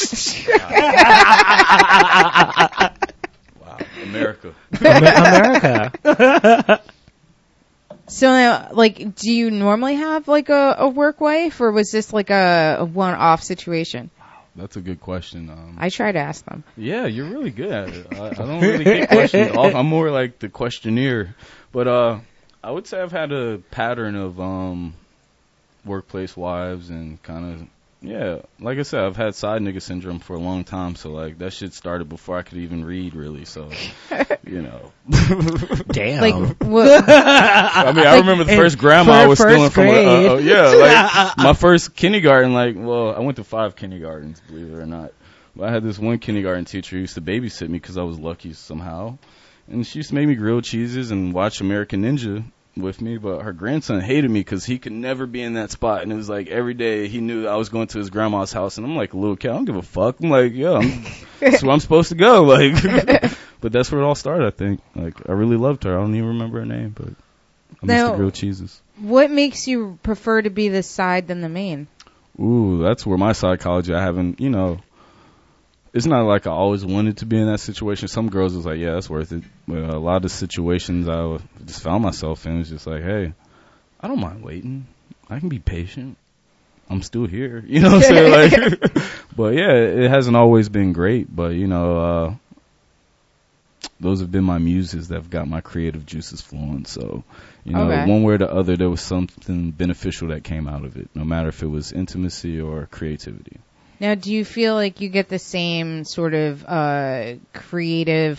Wow, America. America. So now, like, do you normally have like a work wife, or was this like a one-off situation? That's a good question. I try to ask them. Yeah, you're really good at it. I don't really get questions. I'm more like the questionnaire. But I would say I've had a pattern of workplace wives and kind of, yeah, like I said, I've had side nigga syndrome for a long time. So, like, that shit started before I could even read, really. So, you know. Damn. Like, what? I mean, I remember the first grandma I was stealing from. grade. Yeah, like my first kindergarten. Like, well, I went to 5 kindergartens, believe it or not. But I had this one kindergarten teacher who used to babysit me because I was lucky somehow, and she used to make me grilled cheeses and watch American Ninja with me. But her grandson hated me because he could never be in that spot, and it was like every day he knew I was going to his grandma's house, and I'm like a little kid, I don't give a fuck. I'm like, yeah, that's where I'm supposed to go. Like, but that's where it all started. I think. Like, I really loved her. I don't even remember her name, but I miss the grilled cheeses. What makes you prefer to be the side than the main? Ooh, that's where my psychology, I haven't, you know, it's not like I always wanted to be in that situation. Some girls was like, yeah, that's worth it. But a lot of the situations I just found myself in was just like, hey, I don't mind waiting. I can be patient. I'm still here. You know what I'm saying? Like, but yeah, it hasn't always been great. But, you know, those have been my muses that have got my creative juices flowing. So, you know, one way or the other, there was something beneficial that came out of it, no matter if it was intimacy or creativity. Now, do you feel like you get the same sort of creative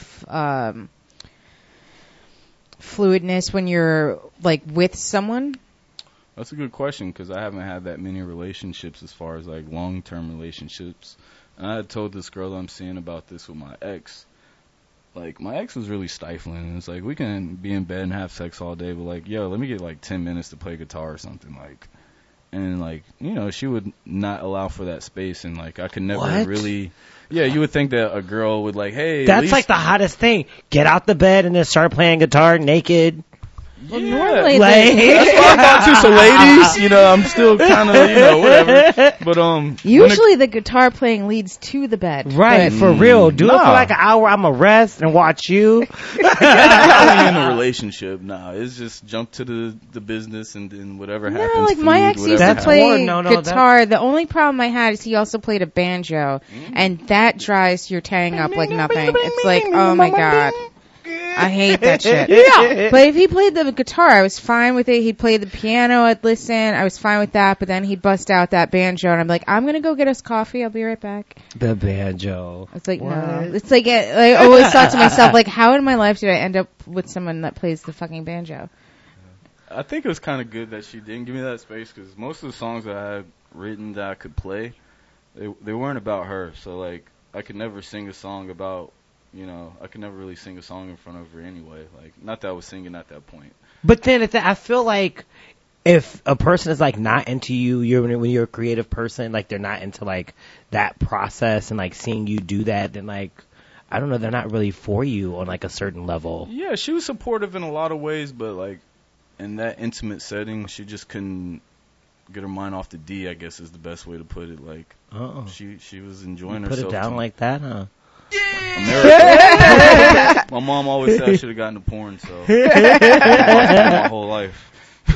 fluidness when you're like with someone? That's a good question because I haven't had that many relationships as far as like long-term relationships. And I had told this girl that I'm seeing about this with my ex. Like, my ex was really stifling. It's like, we can be in bed and have sex all day, but like, yo, let me get like 10 minutes to play guitar or something. Like, and like, you know, she would not allow for that space, and like, I could never really. Yeah, you would think that a girl would like, hey, that's like the hottest thing. Get out the bed and then start playing guitar naked. Well, normally, Like, that's what I'm about to. So, ladies, you know, I'm still kind of, you know, whatever. But usually the guitar playing leads to the bed. Right, but for real. Do it Nah. for like an hour. I'm going to rest and watch you. Not in a relationship. Nah, it's just jump to the business and then whatever happens. No, like my ex used to That's play more- no, guitar. The only problem I had is he also played a banjo, and that dries your tang up like nothing. It's like, oh my god. I hate that shit. Yeah. But if he played the guitar, I was fine with it. He'd play the piano, I'd listen. I was fine with that. But then he'd bust out that banjo, and I'm like, I'm gonna go get us coffee. I'll be right back. The banjo. It's like, no. It's like, I always thought to myself, like, how in my life did I end up with someone that plays the fucking banjo? I think it was kind of good that she didn't give me that space because most of the songs that I had written that I could play, they weren't about her. So like I could never sing a song about, I could never really sing a song in front of her anyway. Like not that I was singing at that point. But then I feel like if a person is like not into you, when you're a creative person, like they're not into like that process and like seeing you do that, then like I don't know, they're not really for you on like a certain level. Yeah, she was supportive in a lot of ways, but like in that intimate setting, she just couldn't get her mind off the D, I guess is the best way to put it. Like she was enjoying herself. Put it down like that, huh? America. My mom always said I should have gotten to porn, so my whole life.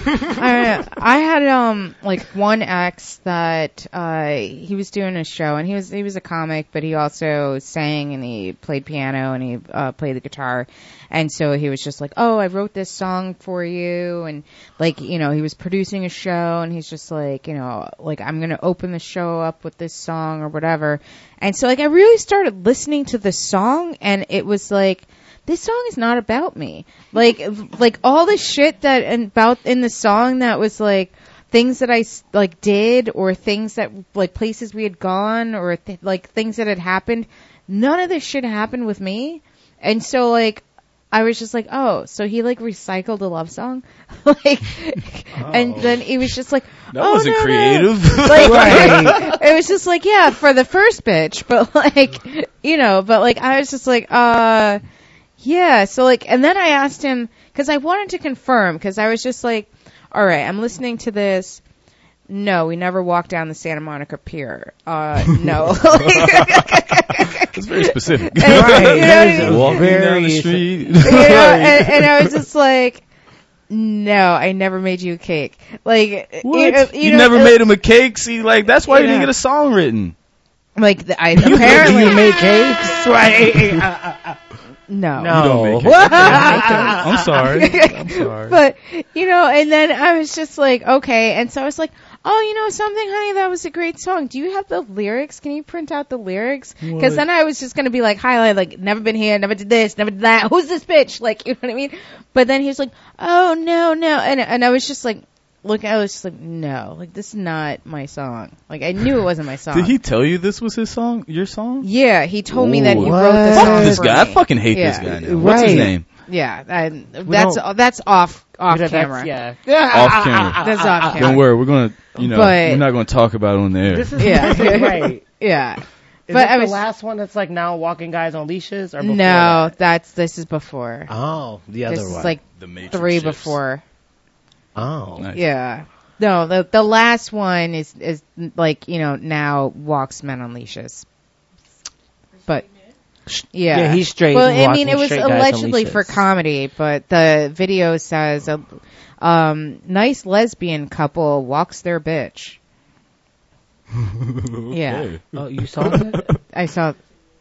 I had like one ex that he was doing a show, and he was a comic, but he also sang and he played piano and he played the guitar, and so he was just like, oh, I wrote this song for you, and like he was producing a show, and he's just like like I'm gonna open the show up with this song or whatever, and so like I really started listening to the song, and it was like, this song is not about me. Like all the shit that about in the song that was like things that I like did, or things that like places we had gone, or like things that had happened. None of this shit happened with me, and so like I was just like, oh, so he like recycled a love song, and then he was just like, that wasn't creative. No. Like, right. It was just like, yeah, for the first bitch, but like but like I was just like, yeah, so like, and then I asked him, because I wanted to confirm, because I was just like, all right, I'm listening to this. No, we never walked down the Santa Monica Pier. No. It's very specific. Right. Walking down the street. And I was just like, no, I never made you a cake. Like, what? You never made him a cake? See, like, that's why you didn't get a song written. Like, apparently. You made cakes? Right. No. You don't make it. I'm sorry. But, and then I was just like, okay. And so I was like, oh, something, honey, that was a great song. Do you have the lyrics? Can you print out the lyrics? Because then I was just going to be like, highlight, like, never been here, never did this, never did that. Who's this bitch? Like, you know what I mean? But then he was like, oh, no. And I was just like, I was just like, no, like, this is not my song. Like, I knew it wasn't my song. Did he tell you this was his song, your song? Yeah, he told me that he wrote the song. Fuck this for guy. me. I fucking hate this guy now. What's his name? Yeah, that's off camera. Off camera. That's off camera. Don't worry, we're gonna, we're not gonna talk about it on the air. This is right. Yeah. Is this the last one that's like now walking guys on leashes, or before no? that? This is before. Oh, the other this one. This is like the Matrix 3 ships. before. Oh, nice. Yeah. No, the last one is like now walks men on leashes. But yeah, he's straight. Well, I mean, it was allegedly for comedy, but the video says nice lesbian couple walks their bitch. Yeah. Oh, you saw that? I saw.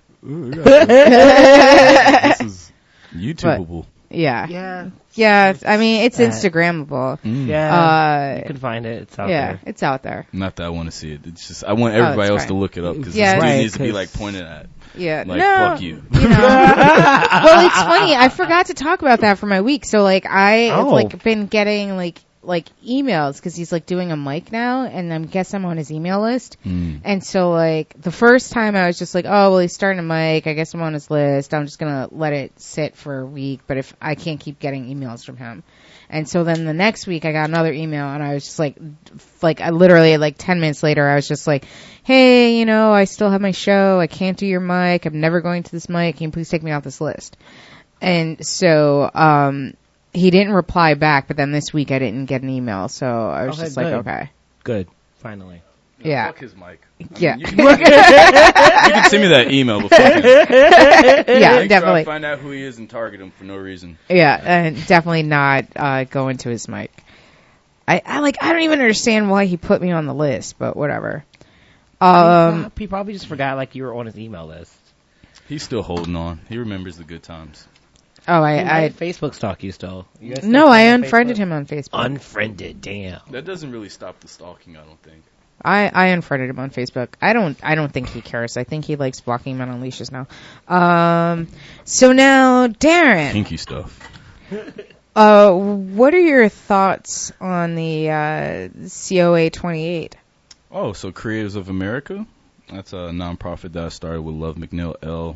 This is YouTubeable. Yeah. I mean, it's Instagrammable. Yeah. You can find it. It's out there. Yeah, it's out there. Not that I want to see it. It's just I want everybody else to look it up because this dude needs to be like pointed at. Yeah. Like, no, fuck you. Well, it's funny. I forgot to talk about that for my week. So like I've like been getting like emails because he's like doing a mic now, and I guess I'm on his email list. And so like the first time I was just like, oh well, he's starting a mic, I guess I'm on his list, I'm just gonna let it sit for a week, but if I can't keep getting emails from him. And so then the next week I got another email, and I was just like I literally like 10 minutes later I was just like, hey, I still have my show, I can't do your mic, I'm never going to this mic, can you please take me off this list? And so he didn't reply back, but then this week I didn't get an email, so I was just like, okay. Good. Finally. Yeah. Fuck his mic. Yeah. You can send me that email before. Yeah, definitely. Sure I find out who he is and target him for no reason. Yeah, and definitely not going to his mic. I don't even understand why he put me on the list, but whatever. He probably just forgot like you were on his email list. He's still holding on. He remembers the good times. Oh, I Facebook stalk you still. No, I unfriended him on Facebook. Unfriended, damn. That doesn't really stop the stalking, I don't think. I unfriended him on Facebook. I don't think he cares. I think he likes walking men on leashes now. So now, Darren. Kinky stuff. What are your thoughts on the COA 28? Oh, so Creatives of America? That's a nonprofit that I started with Love McNeil L.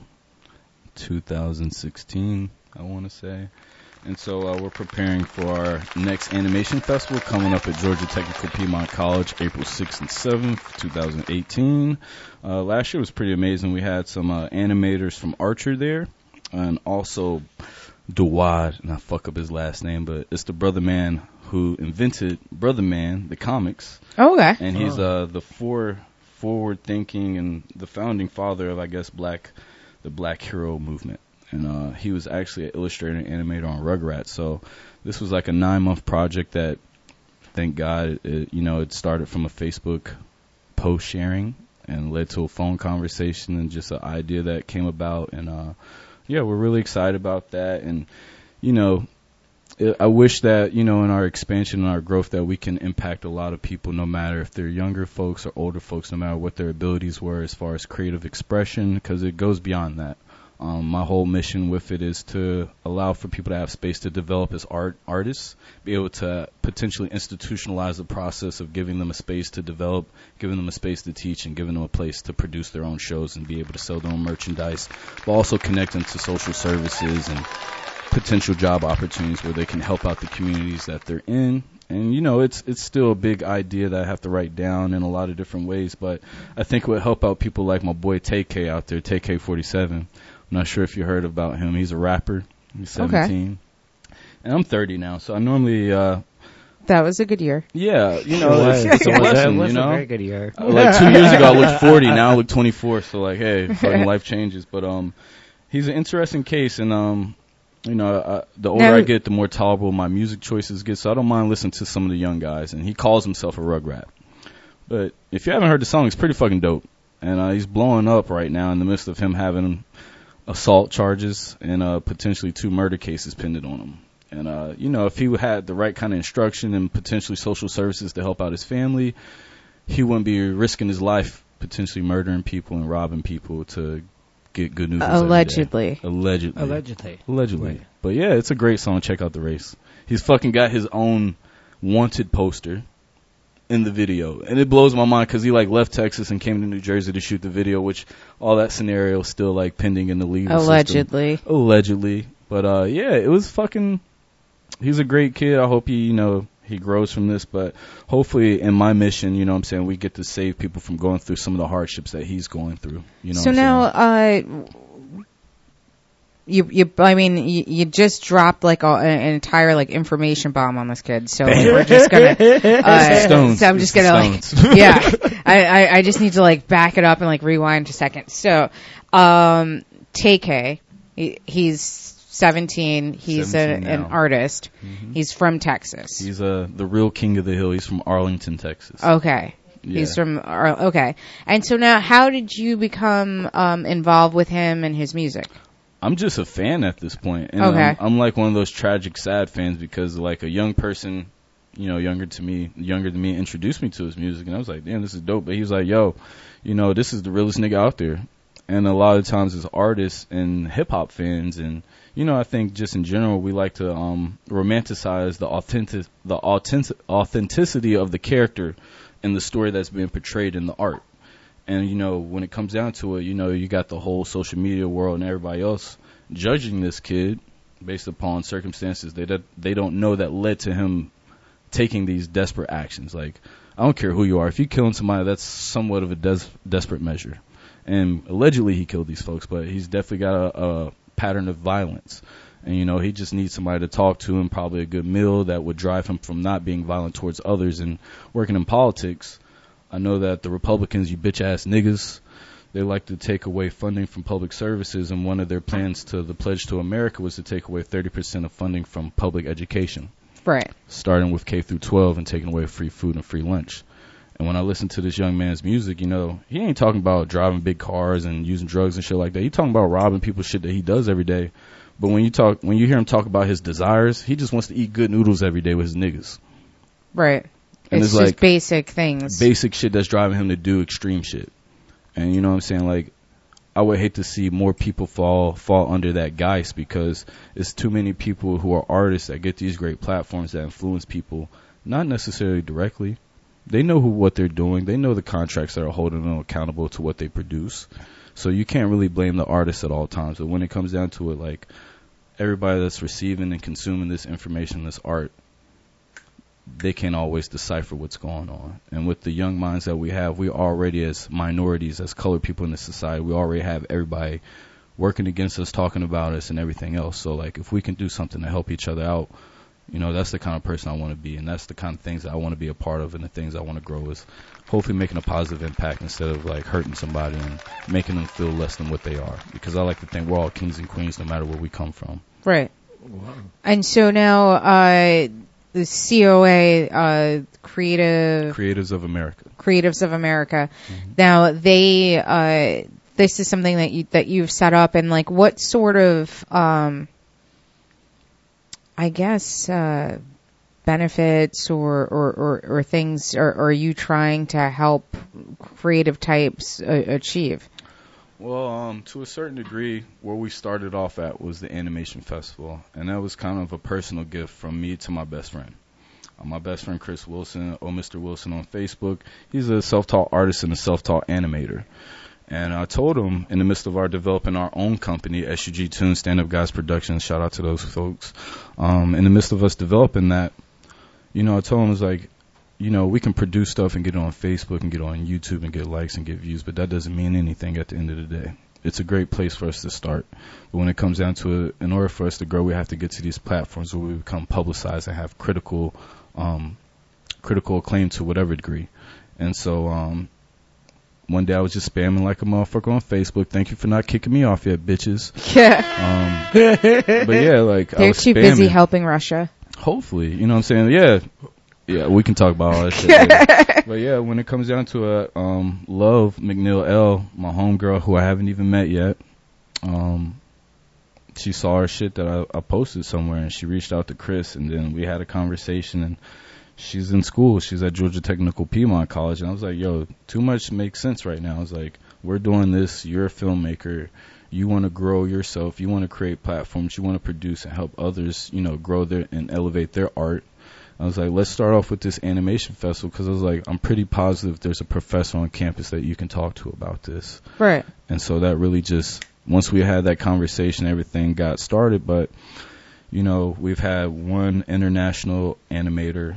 2016, I want to say. And so we're preparing for our next animation festival coming up at Georgia Technical Piedmont College, April 6th and 7th, 2018. Last year was pretty amazing. We had some animators from Archer there, and also Dawad, and I fuck up his last name, but it's the brother man who invented Brother Man, the comics. Oh, okay. And he's the forward-thinking and the founding father of, I guess, the Black hero movement. And he was actually an illustrator and animator on Rugrats. So this was like a 9-month project that, thank God, it started from a Facebook post sharing and led to a phone conversation and just an idea that came about. And yeah, we're really excited about that. And I wish that in our expansion and our growth that we can impact a lot of people, no matter if they're younger folks or older folks, no matter what their abilities were as far as creative expression, because it goes beyond that. My whole mission with it is to allow for people to have space to develop as artists, be able to potentially institutionalize the process of giving them a space to develop, giving them a space to teach, and giving them a place to produce their own shows and be able to sell their own merchandise, but also connect them to social services and potential job opportunities where they can help out the communities that they're in. And, it's still a big idea that I have to write down in a lot of different ways, but I think it would help out people like my boy TK out there, TK47. I'm not sure if you heard about him. He's a rapper. He's 17. Okay. And I'm 30 now, so I normally... that was a good year. Yeah, it's a blessing, It was a very good year. Like 2 years ago, I looked 40. Now I look 24, so like, hey, fucking life changes. But he's an interesting case, and the older I get, the more tolerable my music choices get, so I don't mind listening to some of the young guys. And he calls himself a Rugrat. But if you haven't heard the song, it's pretty fucking dope. And he's blowing up right now in the midst of him having assault charges and potentially 2 murder cases pending on him. And, if he had the right kind of instruction and potentially social services to help out his family, he wouldn't be risking his life potentially murdering people and robbing people to get good news. Allegedly. Allegedly. Right. But yeah, it's a great song. Check out The Race. He's fucking got his own wanted poster in the video, and it blows my mind because he left Texas and came to New Jersey to shoot the video, which all that scenario is still pending in the legal system. Allegedly. But yeah, it was fucking. He's a great kid. I hope he grows from this, but hopefully in my mission, we get to save people from going through some of the hardships that he's going through. So now, you just dropped an entire information bomb on this kid. So we're just gonna stones. So I'm just gonna I just need to back it up and rewind a second. So TK, he's 17. He's an artist. Mm-hmm. He's from Texas. He's the real king of the hill. He's from Arlington, Texas. Okay. Yeah. He's from okay. And so now, how did you become involved with him and his music? I'm just a fan at this point. And okay. I'm like one of those tragic, sad fans because a young person, younger than me, introduced me to his music, and I was like, damn, this is dope. But he was like, yo, this is the realest nigga out there. And a lot of times as artists and hip hop fans, and I think just in general, we like to romanticize the authenticity of the character and the story that's being portrayed in the art. And, when it comes down to it, you got the whole social media world and everybody else judging this kid based upon circumstances they don't know that led to him taking these desperate actions. I don't care who you are. If you're killing somebody, that's somewhat of a desperate measure. And allegedly he killed these folks, but he's definitely got a pattern of violence. And, he just needs somebody to talk to and probably a good meal that would drive him from not being violent towards others. And working in politics, I know that the Republicans, you bitch-ass niggas, they like to take away funding from public services, and one of their plans to the Pledge to America was to take away 30% of funding from public education. Right. Starting with K through 12 and taking away free food and free lunch. And when I listen to this young man's music, he ain't talking about driving big cars and using drugs and shit like that. He's talking about robbing people, shit that he does every day. But when you hear him talk about his desires, he just wants to eat good noodles every day with his niggas. Right. And it's just basic things. Basic shit that's driving him to do extreme shit. And you know what I'm saying? I would hate to see more people fall under that guise, because it's too many people who are artists that get these great platforms that influence people, not necessarily directly. They know what they're doing. They know the contracts that are holding them accountable to what they produce. So you can't really blame the artist at all times. But when it comes down to it, like, everybody that's receiving and consuming this information, this art, they can't always decipher what's going on. And with the young minds that we have, we already, as minorities, as colored people in this society, we already have everybody working against us, talking about us, and everything else. So, like, if we can do something to help each other out, you know, that's the kind of person I want to be, and that's the kind of things that I want to be a part of, and the things I want to grow is hopefully making a positive impact instead of, like, hurting somebody and making them feel less than what they are. Because I like to think we're all kings and queens no matter where we come from. Right. Wow. And so now, the COA, Creatives of America. Mm-hmm. Now this is something that you've set up, and like, what sort of, I guess, benefits or things are you trying to help creative types achieve? Well, to a certain degree, where we started off at was the Animation Festival, and that was kind of a personal gift from me to my best friend. My best friend, Chris Wilson, Mr. Wilson on Facebook, he's a self-taught artist and a self-taught animator. And I told him, in the midst of our developing our own company, SUG Tunes, Stand Up Guys Productions, shout out to those folks, in the midst of us developing that, you know, I told him, I was like, you know, we can produce stuff and get it on Facebook and get it on YouTube and get likes and get views, but that doesn't mean anything at the end of the day. It's a great place for us to start. But when it comes down to it, in order for us to grow, we have to get to these platforms where we become publicized and have critical acclaim to whatever degree. And so one day I was just spamming like a motherfucker on Facebook. Thank you for not kicking me off yet, bitches. Yeah. But yeah, like, they're I was too busy helping Russia. Hopefully, you know what I'm saying? Yeah, we can talk about all that shit later. But yeah, when it comes down to it, Love McNeil L, my homegirl who I haven't even met yet, she saw her shit that I posted somewhere, and she reached out to Chris, and then we had a conversation, and she's in school. She's at Georgia Technical Piedmont College, and I was like, yo, too much makes sense right now. I was like, we're doing this, you're a filmmaker, you want to grow yourself, you want to create platforms, you want to produce and help others, you know, grow their and elevate their art. I was like, let's start off with this animation festival, because I was like, I'm pretty positive there's a professor on campus that you can talk to about this. Right. And so that really just, once we had that conversation, everything got started. But, you know, we've had one international animator,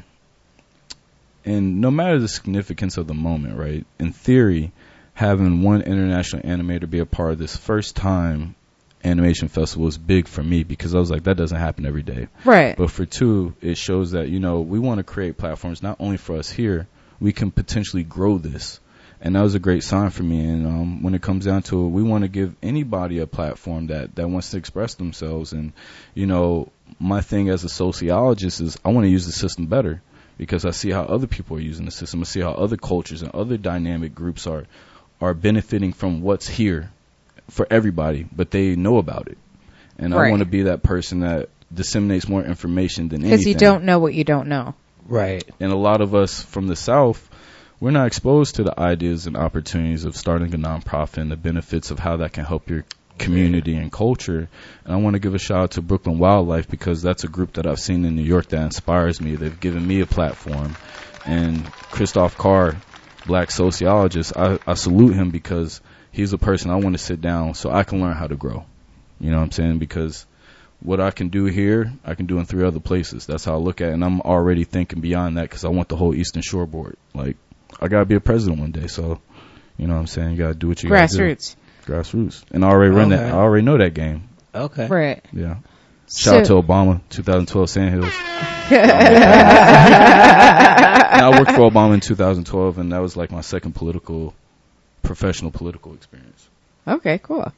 and no matter the significance of the moment, right, in theory, having one international animator be a part of this first time animation festival is big for me, because I was like, that doesn't happen every day. Right. But for two, it shows that, you know, we want to create platforms not only for us here, we can potentially grow this. And that was a great sign for me. And when it comes down to it, we want to give anybody a platform that wants to express themselves. And, you know, my thing as a sociologist is I want to use the system better, because I see how other people are using the system. I see how other cultures and other dynamic groups are benefiting from what's here for everybody, but they know about it. And right. I want to be that person that disseminates more information than anything. Because you don't know what you don't know. Right. And a lot of us from the South, we're not exposed to the ideas and opportunities of starting a nonprofit and the benefits of how that can help your community and culture. And I want to give a shout out to Brooklyn Wildlife, because that's a group that I've seen in New York that inspires me. They've given me a platform. And Christoph Carr, black sociologist, I salute him, because he's a person I want to sit down so I can learn how to grow. You know what I'm saying? Because what I can do here, I can do in 3 other places. That's how I look at it. And I'm already thinking beyond that, because I want the whole Eastern Shoreboard. Like, I got to be a president one day. So, you know what I'm saying? You got to do what you got to do. Grassroots. And I already run that. I already know that game. Okay. Right. Yeah. Shout out to Obama, 2012 Sandhills. I worked for Obama in 2012, and that was like my second professional political experience. Okay, cool.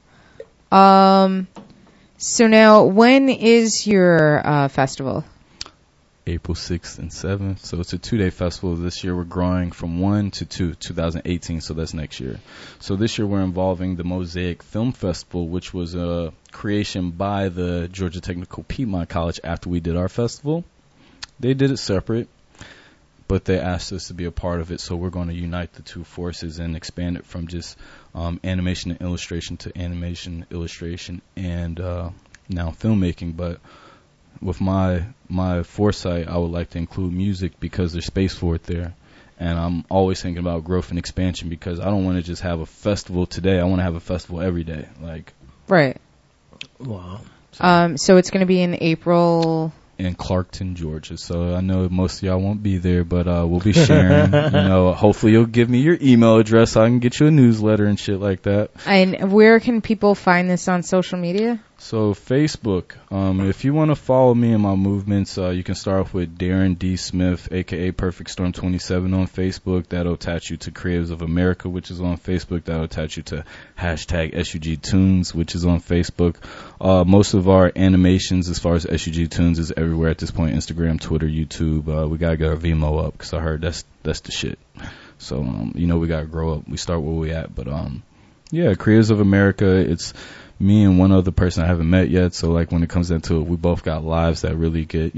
So now, when is your festival? April 6th and 7th. So it's a 2-day festival. This year we're growing from 1 to 2, 2018, so that's next year. So this year we're involving the Mosaic Film Festival, which was a creation by the Georgia Technical Piedmont College after we did our festival. They did it separate. but they asked us to be a part of it, so we're going to unite the two forces and expand it from just animation and illustration to animation, illustration, and now filmmaking. But with my foresight, I would like to include music because there's space for it there. And I'm always thinking about growth and expansion because I don't want to just have a festival today. I want to have a festival every day. Like, Right. Wow. So it's going to be in April. in Clarkton, Georgia. So I know most of y'all won't be there, but we'll be sharing. Hopefully you'll give me your email address so I can get you a newsletter and shit like that. And where can people find this on social media? So Facebook, if you want to follow me in my movements, you can start off with Darren D. Smith, aka Perfect Storm 27 on Facebook. That'll attach you to Creatives of America, which is on Facebook. That'll attach you to hashtag SUG Tunes, which is on Facebook. Most of our animations as far as SUG Tunes is everywhere at this point: Instagram, Twitter, YouTube. We gotta get our Vimeo up because I heard that's the shit. So we gotta grow up. We start where we at, but yeah, Creatives of America. It's me and one other person I haven't met yet. So like when it comes down to it, we both got lives that really get,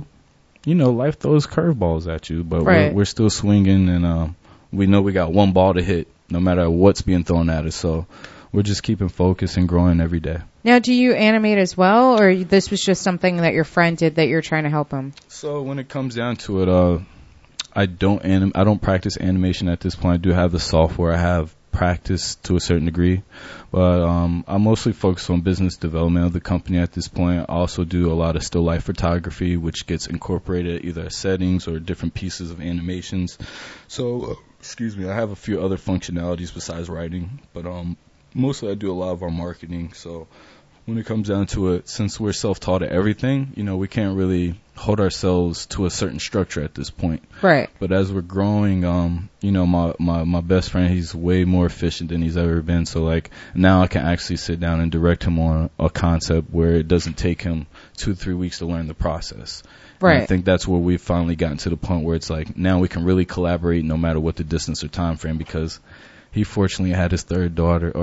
life throws curveballs at you, but right. we're still swinging, and we know we got one ball to hit no matter what's being thrown at us. So we're just keeping focused and growing every day. Now, do you animate as well, or this was just something that your friend did that you're trying to help him? So when it comes down to it, I don't practice animation at this point. I do have the software. I have practice to a certain degree, but I mostly focus on business development of the company at this point. I also do a lot of still life photography, which gets incorporated either as settings or different pieces of animations. So, I have a few other functionalities besides writing, but mostly I do a lot of our marketing. So when it comes down to it, since we're self-taught at everything, we can't really hold ourselves to a certain structure at this point. Right. But as we're growing, my best friend, he's way more efficient than he's ever been. So like now I can actually sit down and direct him on a concept where it doesn't take him 2-3 weeks to learn the process. Right. And I think that's where we've finally gotten to the point where it's like now we can really collaborate no matter what the distance or time frame, because he fortunately had his third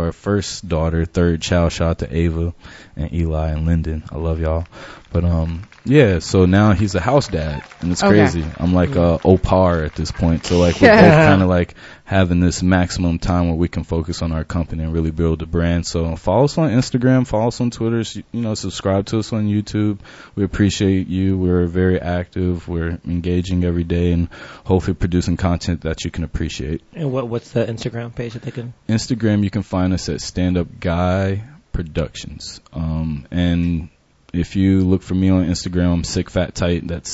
child. Shout out to Ava and Eli and Lyndon. I love y'all. But so now he's a house dad, and it's crazy. I'm like au pair at this point. So like we're both kind of like having this maximum time where we can focus on our company and really build the brand. So follow us on Instagram, follow us on Twitter, subscribe to us on YouTube. We appreciate you. We're very active. We're engaging every day and hopefully producing content that you can appreciate. And what's the Instagram page that they can? Instagram, you can find us at Stand Up Guy Productions. And if you look for me on Instagram, I'm Sick Fat Tight. That's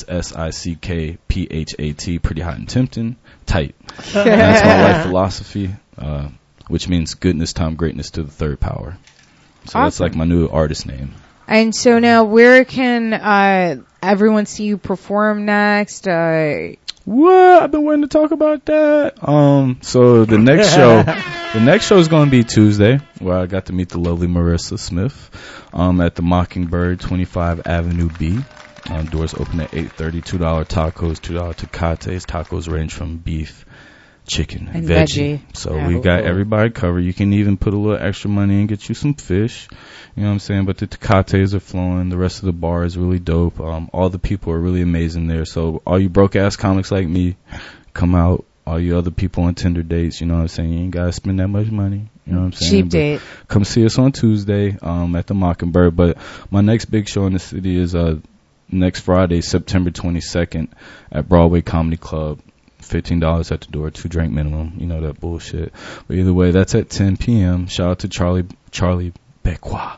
SICKPHAT, pretty hot and tempting, tight. That's my life philosophy, which means goodness, time, greatness to the third power. So That's like my new artist name. And so now, where can everyone see you perform next? What? I've been waiting to talk about that. So the next show is going to be Tuesday, where I got to meet the lovely Marissa Smith, at the Mockingbird, 25 Avenue B. Doors open at 8:30. $2 tacos, $2 tecates. Tacos range from beef, chicken, and veggie. So we got everybody covered. You can even put a little extra money and get you some fish. You know what I'm saying? But the tecates are flowing. The rest of the bar is really dope. All the people are really amazing there. So all you broke ass comics like me, come out. All you other people on Tinder dates, you know what I'm saying? You ain't gotta spend that much money. You know what I'm saying? Cheap date. Come see us on Tuesday, at the Mockingbird. But my next big show in the city is next Friday, September 22nd, at Broadway Comedy Club. $15 at the door, 2 drink minimum. You know that bullshit. But either way, that's at 10 p.m. Shout out to Charlie Becquois.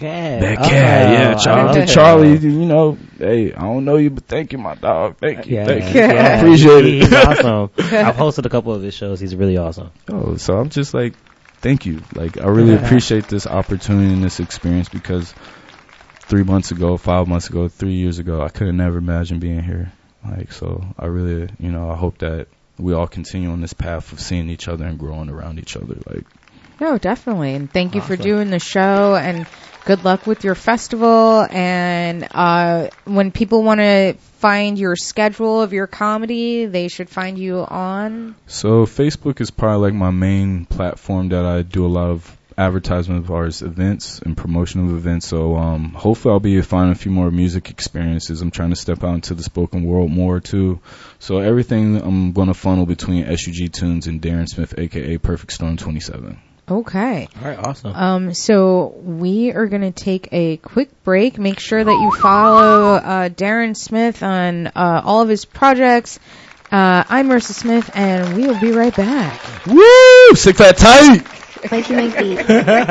Yeah, shout out to Charlie. Hey, I don't know you, but thank you, my dog. Thank you. Thank you. I appreciate it. He's awesome. I've hosted a couple of his shows. He's really awesome. Oh, so I'm just like, thank you. Like, I really appreciate this opportunity and this experience, because 3 months ago, 5 months ago, 3 years ago, I could have never imagined being here. Like, so I really, I hope that we all continue on this path of seeing each other and growing around each other. Like, no, definitely. And thank you for doing the show, and good luck with your festival. And when people want to find your schedule of your comedy, they should find you on? So Facebook is probably like my main platform that I do a lot of advertisement of ours events and promotion of events. So hopefully I'll be finding a few more music experiences. I'm trying to step out into the spoken world more too. So everything I'm going to funnel between SUG Tunes and Darren Smith, aka Perfect Storm 27. Okay. All right, awesome. So we are going to take a quick break. Make sure that you follow Darren Smith on all of his projects. I'm Marissa Smith, and we will be right back. Woo! Sick Fat Tight! Like you make beats.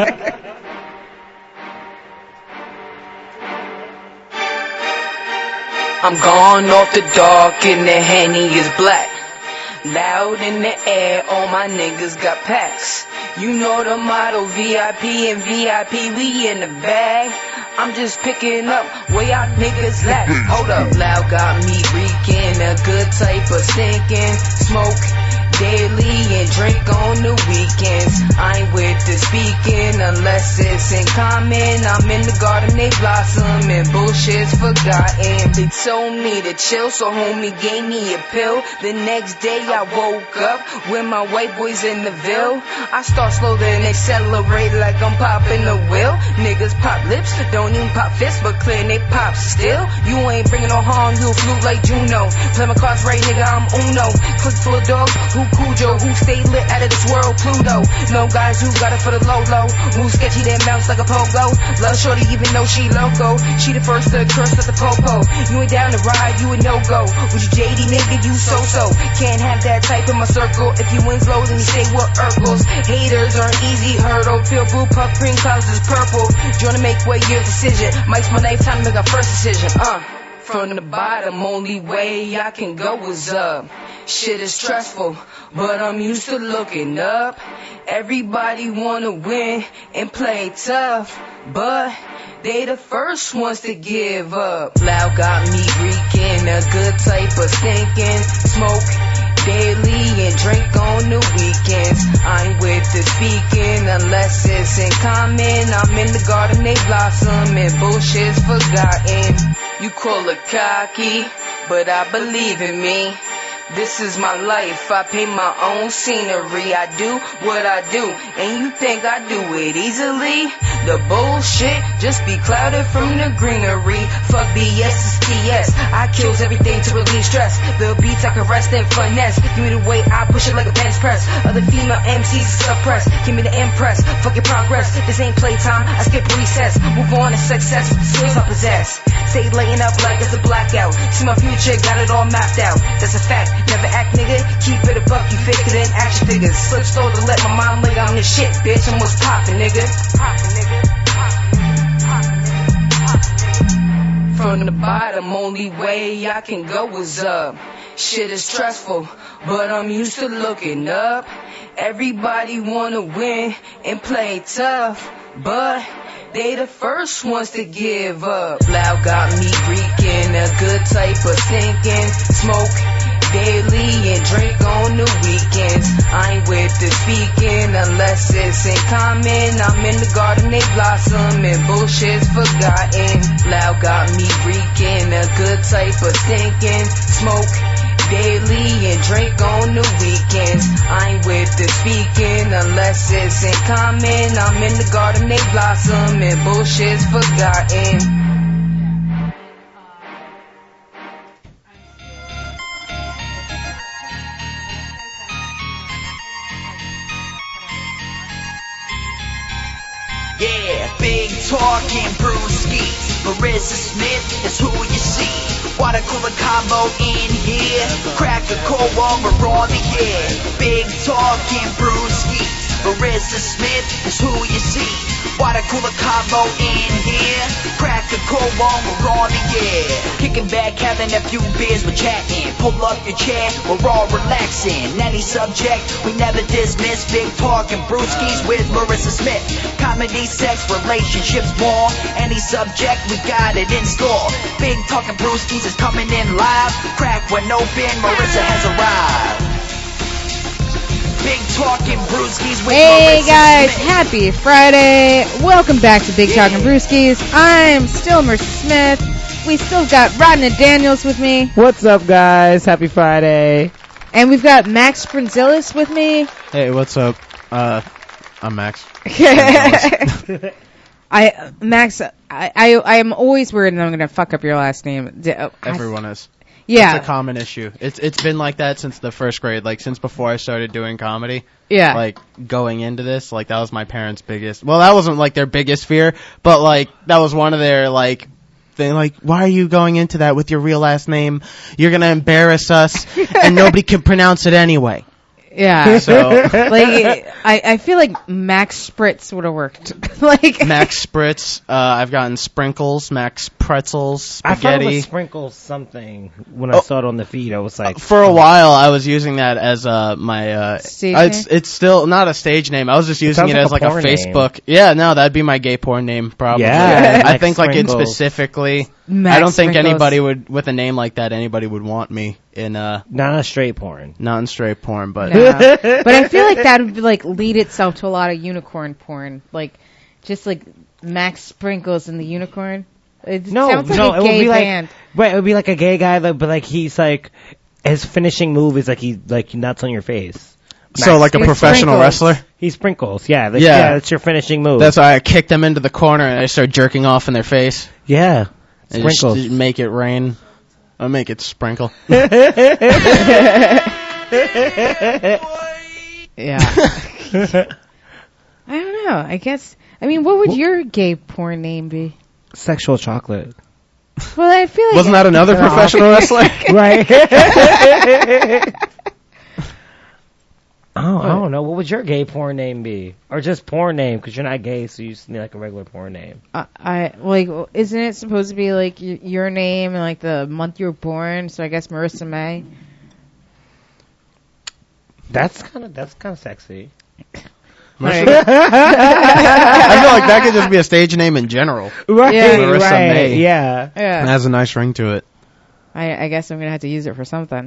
I'm gone off the dark and the Henny is black. Loud in the air, all my niggas got packs. You know the motto, VIP and VIP, we in the bag. I'm just picking up where y'all niggas at. Hold up, loud got me reeking, a good type of stinking smoke. Daily and drink on the weekends. I ain't with the speaking unless it's in common. I'm in the garden, they blossom and bullshit's forgotten. They told me to chill, so homie gave me a pill. The next day I woke up with my white boys in the Ville. I start slow then accelerate like I'm popping the wheel. Niggas pop lips, don't even pop fists, but clear they pop still. You ain't bringing no harm, you a flute like Juno. Play my cards right, nigga, I'm Uno. Click full of dogs, who Cujo, who stay lit out of this world, Pluto. No guys who got it for the low, who sketchy then bounce like a pogo. Love shorty even though she loco. She the first to curse at the popo. You ain't down to ride, you a no-go. With your JD nigga, you so-so. Can't have that type in my circle. If you wins low, then you stay with Urkels. Haters are an easy hurdle. Feel blue, puff, green clouds is purple. Do you wanna make way your decision? Mike's my lifetime to make our first decision, From the bottom, only way I can go is up. Shit is stressful, but I'm used to looking up. Everybody wanna win and play tough, but they the first ones to give up. Loud got me reeking, a good type of stinking smoke. Daily and drink on the weekends. I ain't with the speaking unless it's in common. I'm in the garden, they blossom and bullshit's forgotten. You call it cocky, but I believe in me. This is my life, I pay my own scenery. I do what I do, and you think I do it easily? The bullshit just be clouded from the greenery. Fuck BS, it's TS. I kills everything to relieve stress. The beats I can rest and finesse. Give me the way I push it like a bench press. Other female MCs suppress. Give me the impress, fuck your progress. This ain't playtime, I skip recess. Move on to success with the skills I possess. Stay laying up like it's a blackout. See my future, got it all mapped out. That's a fact. Never act, nigga. Keep it a buck, you fake it in action figures. Slip slow to let my mind lay on this shit, bitch. I'm what's poppin', nigga. From the bottom, only way I can go is up. Shit is stressful, but I'm used to looking up. Everybody wanna win and play tough, but they the first ones to give up. Loud got me reeking, a good type of stinking smoke. Daily and drink on the weekends. I ain't with the speaking unless it's in common. I'm in the garden, they blossom and bullshit's forgotten. Loud got me reeking, a good type of stinking smoke. Daily and drink on the weekends. I ain't with the speaking unless it's in common. I'm in the garden, they blossom and bullshit's forgotten. Yeah, big talking brewskis. Marissa Smith is who you see. Water cooler combo in here. Crack a cold one, we're on the air. Big talking brewskis. Marissa Smith is who you see. Water cooler combo in here. Crack a cold one, we're on the air. Kicking back, having a few beers, we're chatting. Pull up your chair, we're all relaxing. Any subject, we never dismiss. Big talking brewskis with Marissa Smith. Comedy, sex, relationships, more. Any subject, we got it in store. Big talking brewskis is coming in live. Crack one open, Marissa has arrived. Big talking brewskis with Hey Marissa guys, Smith. happy Friday. Welcome back to Big Talking Brewskis. I'm still Marissa Smith. We still got Rodney Daniels with me. What's up, guys? Happy Friday. And we've got Max Sprinzilis with me. Hey, what's up? I'm Max. Max, I'm always worried that I'm gonna fuck up your last name. Everyone is. Yeah. It's a common issue. It's been like that since the first grade, like since before I started doing comedy. Yeah. Like going into this, like that was my parents' biggest. Well, that wasn't like their biggest fear, but like that was one of their like. They like, why are you going into that with your real last name? You're gonna embarrass us, and nobody can pronounce it anyway. Yeah. So like I feel like Max Spritz would have worked. Like Max Spritz. I've gotten Sprinkles, Max Pretzels, I thought it Spaghetti. was Sprinkles something when I saw it on the feed. I was like, For a while, I was using that as my. Stage it's still not a stage name. I was just using sounds it like as a like a porn Facebook. Yeah, no, that'd be my gay porn name probably. Yeah, I like think like it Sprinkles. specifically. Max I don't think Sprinkles. anybody would with a name like that. Anybody would want me in not a straight porn. not in straight porn, but No. But I feel like that would like lead itself to a lot of unicorn porn, like just like Max Sprinkles and the unicorn. It sounds like a it gay would be band. like, right, it would be like a gay guy, but like he's like, his finishing move is like he like nuts on your face. so like a It's professional Sprinkles. wrestler. He sprinkles, yeah, Yeah. that's your finishing move. That's why I kicked them into the corner and I started jerking off in their face. yeah, And just sprinkles. make it rain. I'll make it sprinkle. Yeah. I don't know. I guess. I mean, what would your gay porn name be? Sexual chocolate, Well, I feel like Wasn't that another professional wrestler? right? Oh, I don't know. What would your gay porn name be, or just porn name? Because you're not gay, so you just need like a regular porn name. I like. Isn't it supposed to be like your name and like the month you were born? So I guess Marissa May. That's kind of sexy. I feel like that could just be a stage name in general. Right, Yeah. Marissa right, May. yeah. It Yeah. has a nice ring to it. I guess I'm gonna have to use it for something.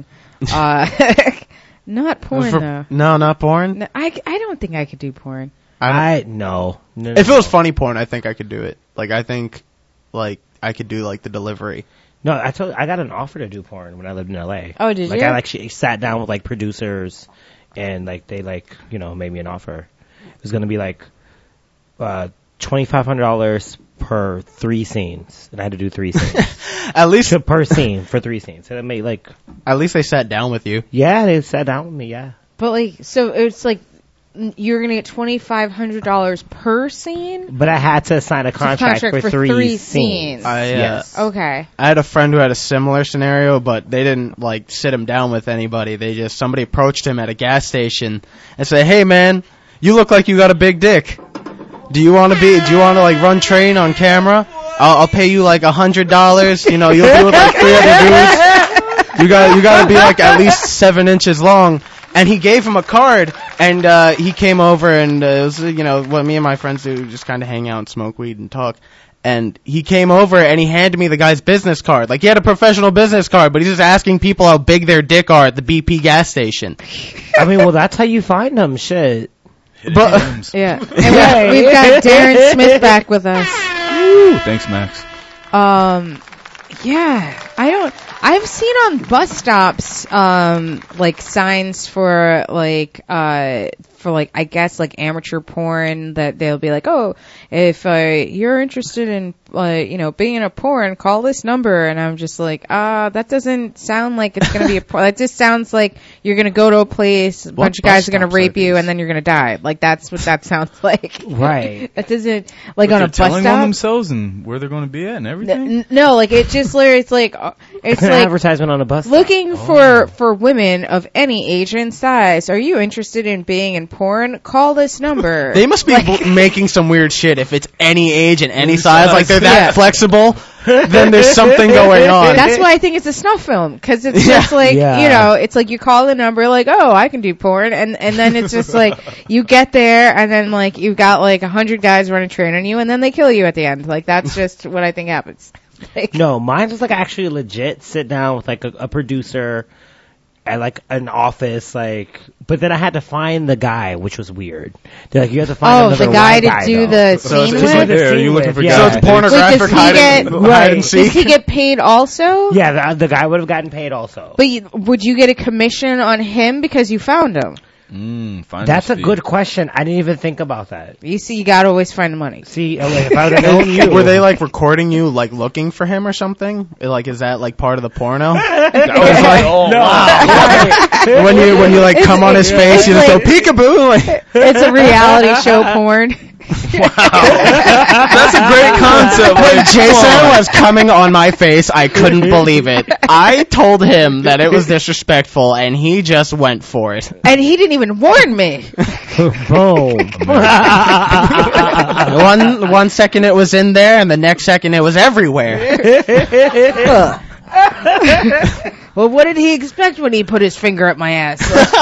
Not porn though. No, not porn. No, I don't think I could do porn. No. If it was funny porn, I think I could do it. Like I think, like I could do like the delivery. No, I got an offer to do porn when I lived in LA. Oh, did like you? I actually sat down with like producers, and like they like made me an offer. It was gonna be like $2,500 per 3 scenes, and I had to do 3 scenes At least per scene for 3 scenes. So that made like they sat down with you. they sat down with me. Yeah, But like, so it's like you're gonna get $2,500 per scene. but I had to sign a contract for three 3 scenes. scenes. Yes. Okay. I had a friend who had a similar scenario, but they didn't like sit him down with anybody. Somebody approached him at a gas station and said, "Hey man, you look like you got a big dick. Do you want to like run train on camera? I'll pay you like $100. You know, you'll be with like 3 other dudes. You got to be like at least 7 inches long." And he gave him a card, and he came over, and it was what me and my friends do, just kind of hang out and smoke weed and talk. And he came over and he handed me the guy's business card. Like he had a professional business card, but he's just asking people how big their dick are at the BP gas station. I mean, well, that's how you find them. Shit. But Yeah. And we've got Darren Smith back with us. Thanks, Max. Yeah. I've seen on bus stops, like signs for like I guess like amateur porn that they'll be like, oh, if you're interested in being in a porn, call this number. And I'm just like, that doesn't sound like it's gonna be a porn. That just sounds like you're gonna go to a place, a bunch of guys are gonna stops rape are you, these? and then you're gonna die. Like that's what that sounds like. Right. That doesn't like But on a they're bus telling on stop. themselves and where they're going to be at and everything. No, like it just literally, it's like It's an advertisement on a bus. looking for women of any age and size. Are you interested in being in porn? Call this number. they must be making some weird shit if it's any age and any Any size. size. Like they're that Yeah. flexible, then there's something going on. That's why I think it's a snuff film, because it's just like Yeah. it's like you call the number, like, oh, I can do porn, and then it's just like you get there, and then like you've got like 100 guys running train on you, and then they kill you at the end. Like that's just what I think happens. Like, No, mine was like actually legit sit down with like a producer at like an office, like, but then I had to find the guy, which was weird. They're like, you have to find another the guy white to do though. the scene it's with. like there, are you looking for Yeah. So it's pornographic Wait, does he hide get- and Right. seek. Does he get paid also? Yeah, the guy would have gotten paid also. But would you get a commission on him because you found him? That's a good question. I didn't even think about that. You see, you gotta always find the money. See, if I would have known you. Were they like recording you like looking for him or something? Like, is that like part of the porno? When you like come on his face, you just go peekaboo. Like. It's a reality show porn. Wow. That's a great concept. When Jason was coming on my face, I couldn't believe it. I told him that it was disrespectful, and he just went for it. And he didn't even warn me. Boom. One second it was in there, and the next second it was everywhere. Well, what did he expect when he put his finger up my ass?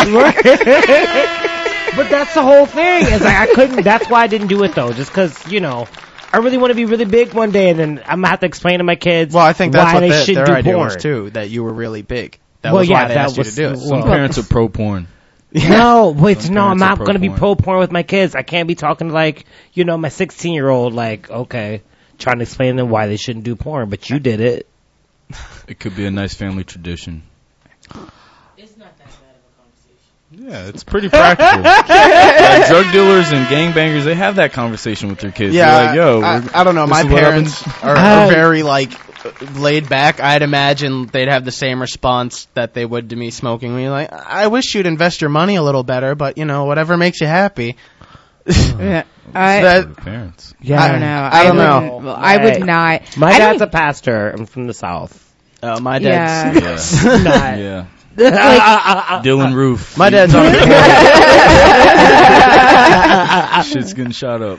But that's the whole thing. Is like I couldn't. That's why I didn't do it though. Just because I really want to be really big one day, and then I'm gonna have to explain to my kids. Well, I think that's why what they shouldn't their do idea porn. was too. That you were really big. That was why they asked you to do it. Some parents are pro porn. No, wait, Some no, I'm parents are not going to be pro-porn. pro-porn with my kids. I can't be talking to, like, my 16-year-old, like, okay, trying to explain to them why they shouldn't do porn, but you did it. It could be a nice family tradition. It's not that bad of a conversation. Yeah, it's pretty practical. Like, drug dealers and gangbangers, they have that conversation with their kids. Yeah, They're like, yo, I don't know. this My is what parents are very like laid back. I'd imagine they'd have the same response that they would to me smoking weed. Like, I wish you'd invest your money a little better, but whatever makes you happy. Yeah, That- parents. Yeah, I don't know. I don't know. Well, I would not. My I dad's don't- a pastor. I'm from the South. My dad's Yeah. Not. Yeah. Like, Dylan Roof. my dad's on. Shit's getting shot up.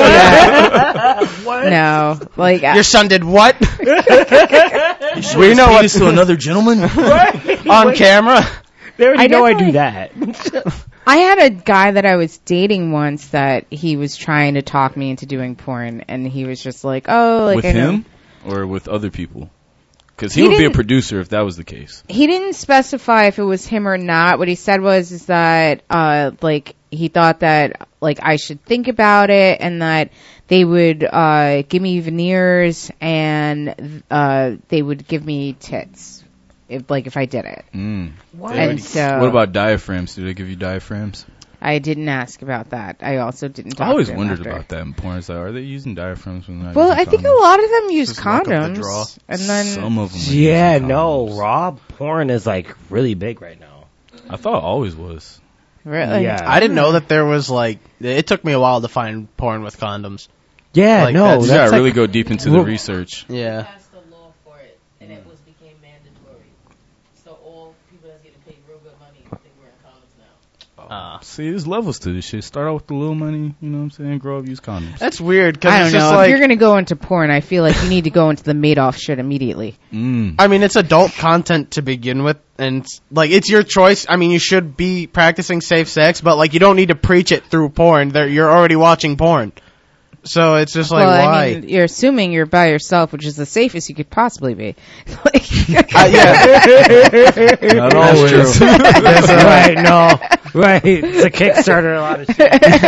no, like Your son did what? We know what- to another gentleman. On camera. They already I know I do definitely- that. I had a guy that I was dating once that he was trying to talk me into doing porn, and he was just like, "Oh, like With I know." him or with other people? Because he He would be a didn't- producer if that was the case. He didn't specify if it was him or not. What he said is that like he thought that like I should think about it, and that they would give me veneers and they would give me tits if I did it. What? And so What about diaphragms? Do they give you diaphragms? I didn't ask about that. I also didn't. I talk always to him wondered after. about that in porn. It's like, are they using diaphragms when they're not Well, using I think a condoms? lot of them use Just look up the draw. condoms, and then Some of them. are Yeah, using no, condoms. raw porn is like really big right now. I thought it always was. really, Yeah. I didn't know that there was like. It took me a while to find porn with condoms. Yeah, Like, no, that's- You that's gotta like, really go deep into the research. Yeah. passed a law for it, and it became mandatory. So all people that's getting paid real good money, they wearing condoms now. See, there's levels to this shit. Start out with the little money, you know what I'm saying? Grow up, use condoms. That's weird because I it's don't just know. like. If you're gonna go into porn, I feel like you need to go into the Madoff shit immediately. I mean, it's adult content to begin with, and like it's your choice. I mean, you should be practicing safe sex, but like you don't need to preach it through porn. You're already watching porn, so it's just like well, why? I mean, you're assuming you're by yourself, which is the safest you could possibly be. Like, Yeah, Not always. right, no, right. It's a Kickstarter, a lot of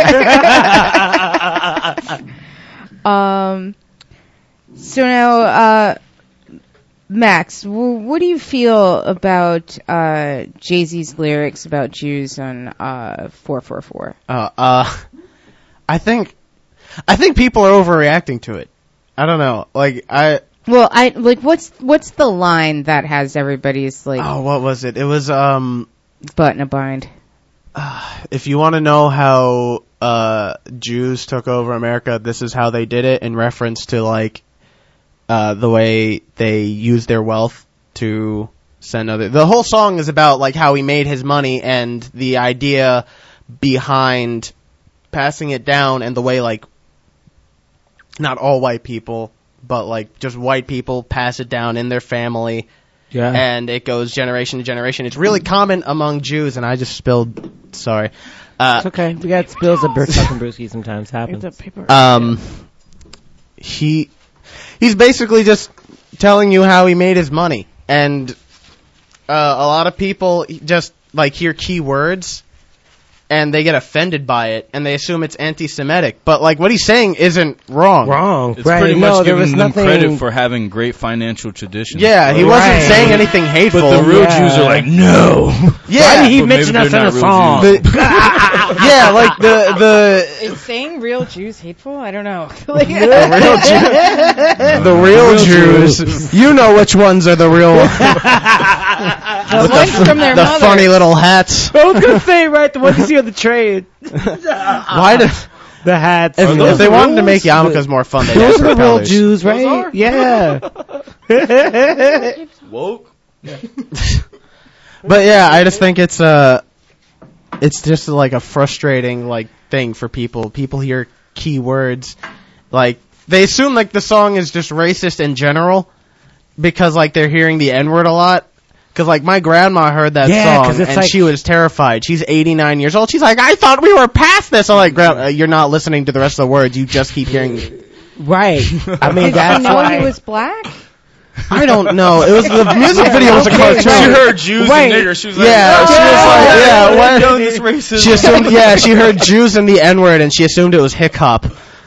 shit. So now, Max, what do you feel about Jay-Z's lyrics about Jews on 444? I think people are overreacting to it. I don't know. Like Well, what's the line that has everybody's like what was it? It was butt in a bind? if you want to know how Jews took over America, this is how they did it, in reference to like the way they used their wealth to send other. The whole song is about like how he made his money and the idea behind passing it down, and the way like not all white people, but like just white people pass it down in their family. Yeah. And it goes generation to generation. It's really common among Jews, and I just spilled. Sorry. It's okay. We got spills of fucking brewski sometimes. Happens. He's basically just telling you how he made his money, and a lot of people just like hear key words and they get offended by it, and they assume it's anti-Semitic. But like what he's saying isn't wrong. It's right? pretty much there was giving them nothing. credit for having great financial traditions. Yeah, he wasn't saying anything hateful. But the real Jews are like, no. Yeah, Why did he But mention maybe us they're in a not real song? Jews. yeah, like the Is saying real Jews hateful? I don't know. the real Jews. You know which ones are the real ones. The ones from their the mother. funny little hats. I was gonna say right, the ones you see on the train. Why did The hats. if they wanted to make yarmulkes more fun, they'd have Those are the real propellers. Jews, right? Yeah. Woke? But yeah, I just think it's just like a frustrating like thing for people. People hear key words, like they assume like the song is just racist in general because like they're hearing the N-word a lot. Because like my grandma heard that Yeah, 'cause song it's and like- she was terrified. She's 89 years old. She's like, I thought we were past this. I'm like, Grandma, you're not listening to the rest of the words. You just keep hearing. Right. I mean, Did you that's know why. he was black? I don't know. It was the music video was a cartoon. She heard Jews Right. and niggers. She was like, Yeah, she was like, yeah, what? Doing this racism. She assumed, yeah, she heard Jews and the N-word, and she assumed it was hick hop.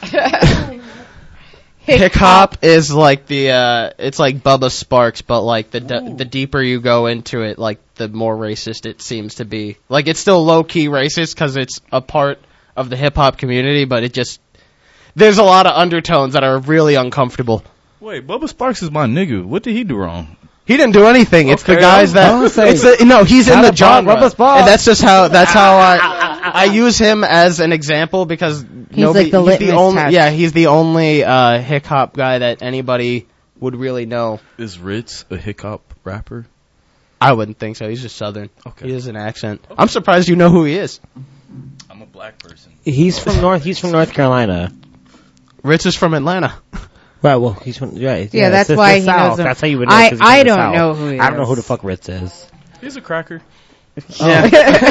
Hick hop is like it's like Bubba Sparks, but like the deeper you go into it, like the more racist it seems to be. Like it's still low key racist because it's a part of the hip hop community, but it just there's a lot of undertones that are really uncomfortable. Wait, Bubba Sparks is my nigga. What did he do wrong? He didn't do anything. It's the Okay, guys I was that saying- no, he's in the genre, Bubba Sparks. and that's how I use him as an example because like the litmus only test. he's the only hip hop guy that anybody would really know. Is Ritz a hip hop rapper? I wouldn't think so. He's just Southern. Okay. He has an accent. I'm surprised you know who he is. I'm a black person. He's from North Carolina. Rich is from Atlanta. Right, well, he's from, right. Yeah, that's it's why the he South. knows him. That's how you would know. I 'cause he's from the don't South. know who he I don't know is. who the fuck Ritz is. He's a cracker. Yeah.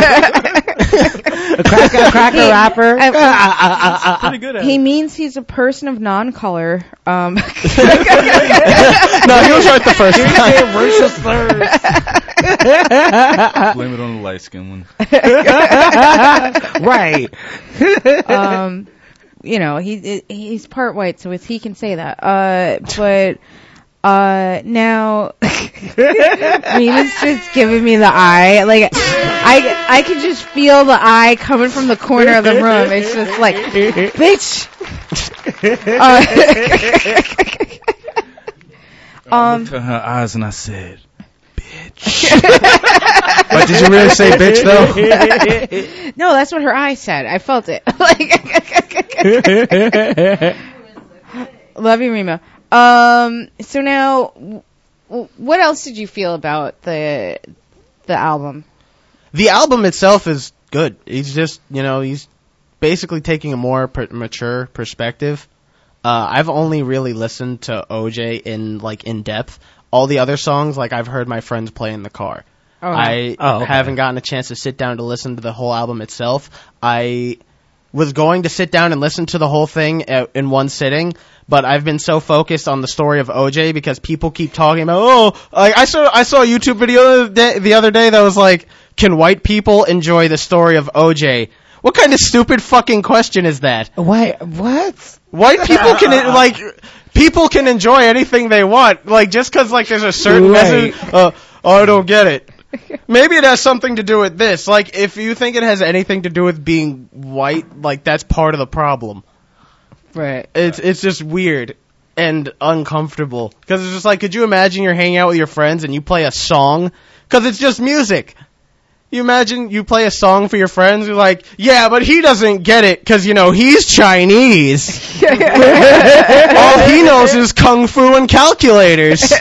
A cracker rapper. Pretty good at He it. means he's a person of non-color. No, he was right the first time. Racial slurs. Blame it on the light skin one. Right. You know, he's part white, so he can say that. But now Rena's just giving me the eye. Like I can just feel the eye coming from the corner of the room. It's just like, bitch. I looked at her eyes and I said, But did you really say bitch though? No, that's what her eye said. I felt it. Love you, Rima. So now, what else did you feel about the album? The album itself is good. He's just, he's basically taking a more mature perspective. I've only really listened to OJ in depth. All the other songs, like I've heard my friends play in the car. Okay. I haven't gotten a chance to sit down to listen to the whole album itself. I was going to sit down and listen to the whole thing in one sitting, but I've been so focused on the story of OJ because people keep talking about, I saw a YouTube video the other day that was like, can white people enjoy the story of OJ? What kind of stupid fucking question is that? What? White people people can enjoy anything they want. Like, just because, there's a certain Right. message, I don't get it. Maybe it has something to do with this. Like, if you think it has anything to do with being white, that's part of the problem. Right. It's just weird and uncomfortable. Because it's just like, could you imagine you're hanging out with your friends and you play a song? Because it's just music. You imagine you play a song for your friends, you're like, yeah, but he doesn't get it because, he's Chinese. All he knows is kung fu and calculators.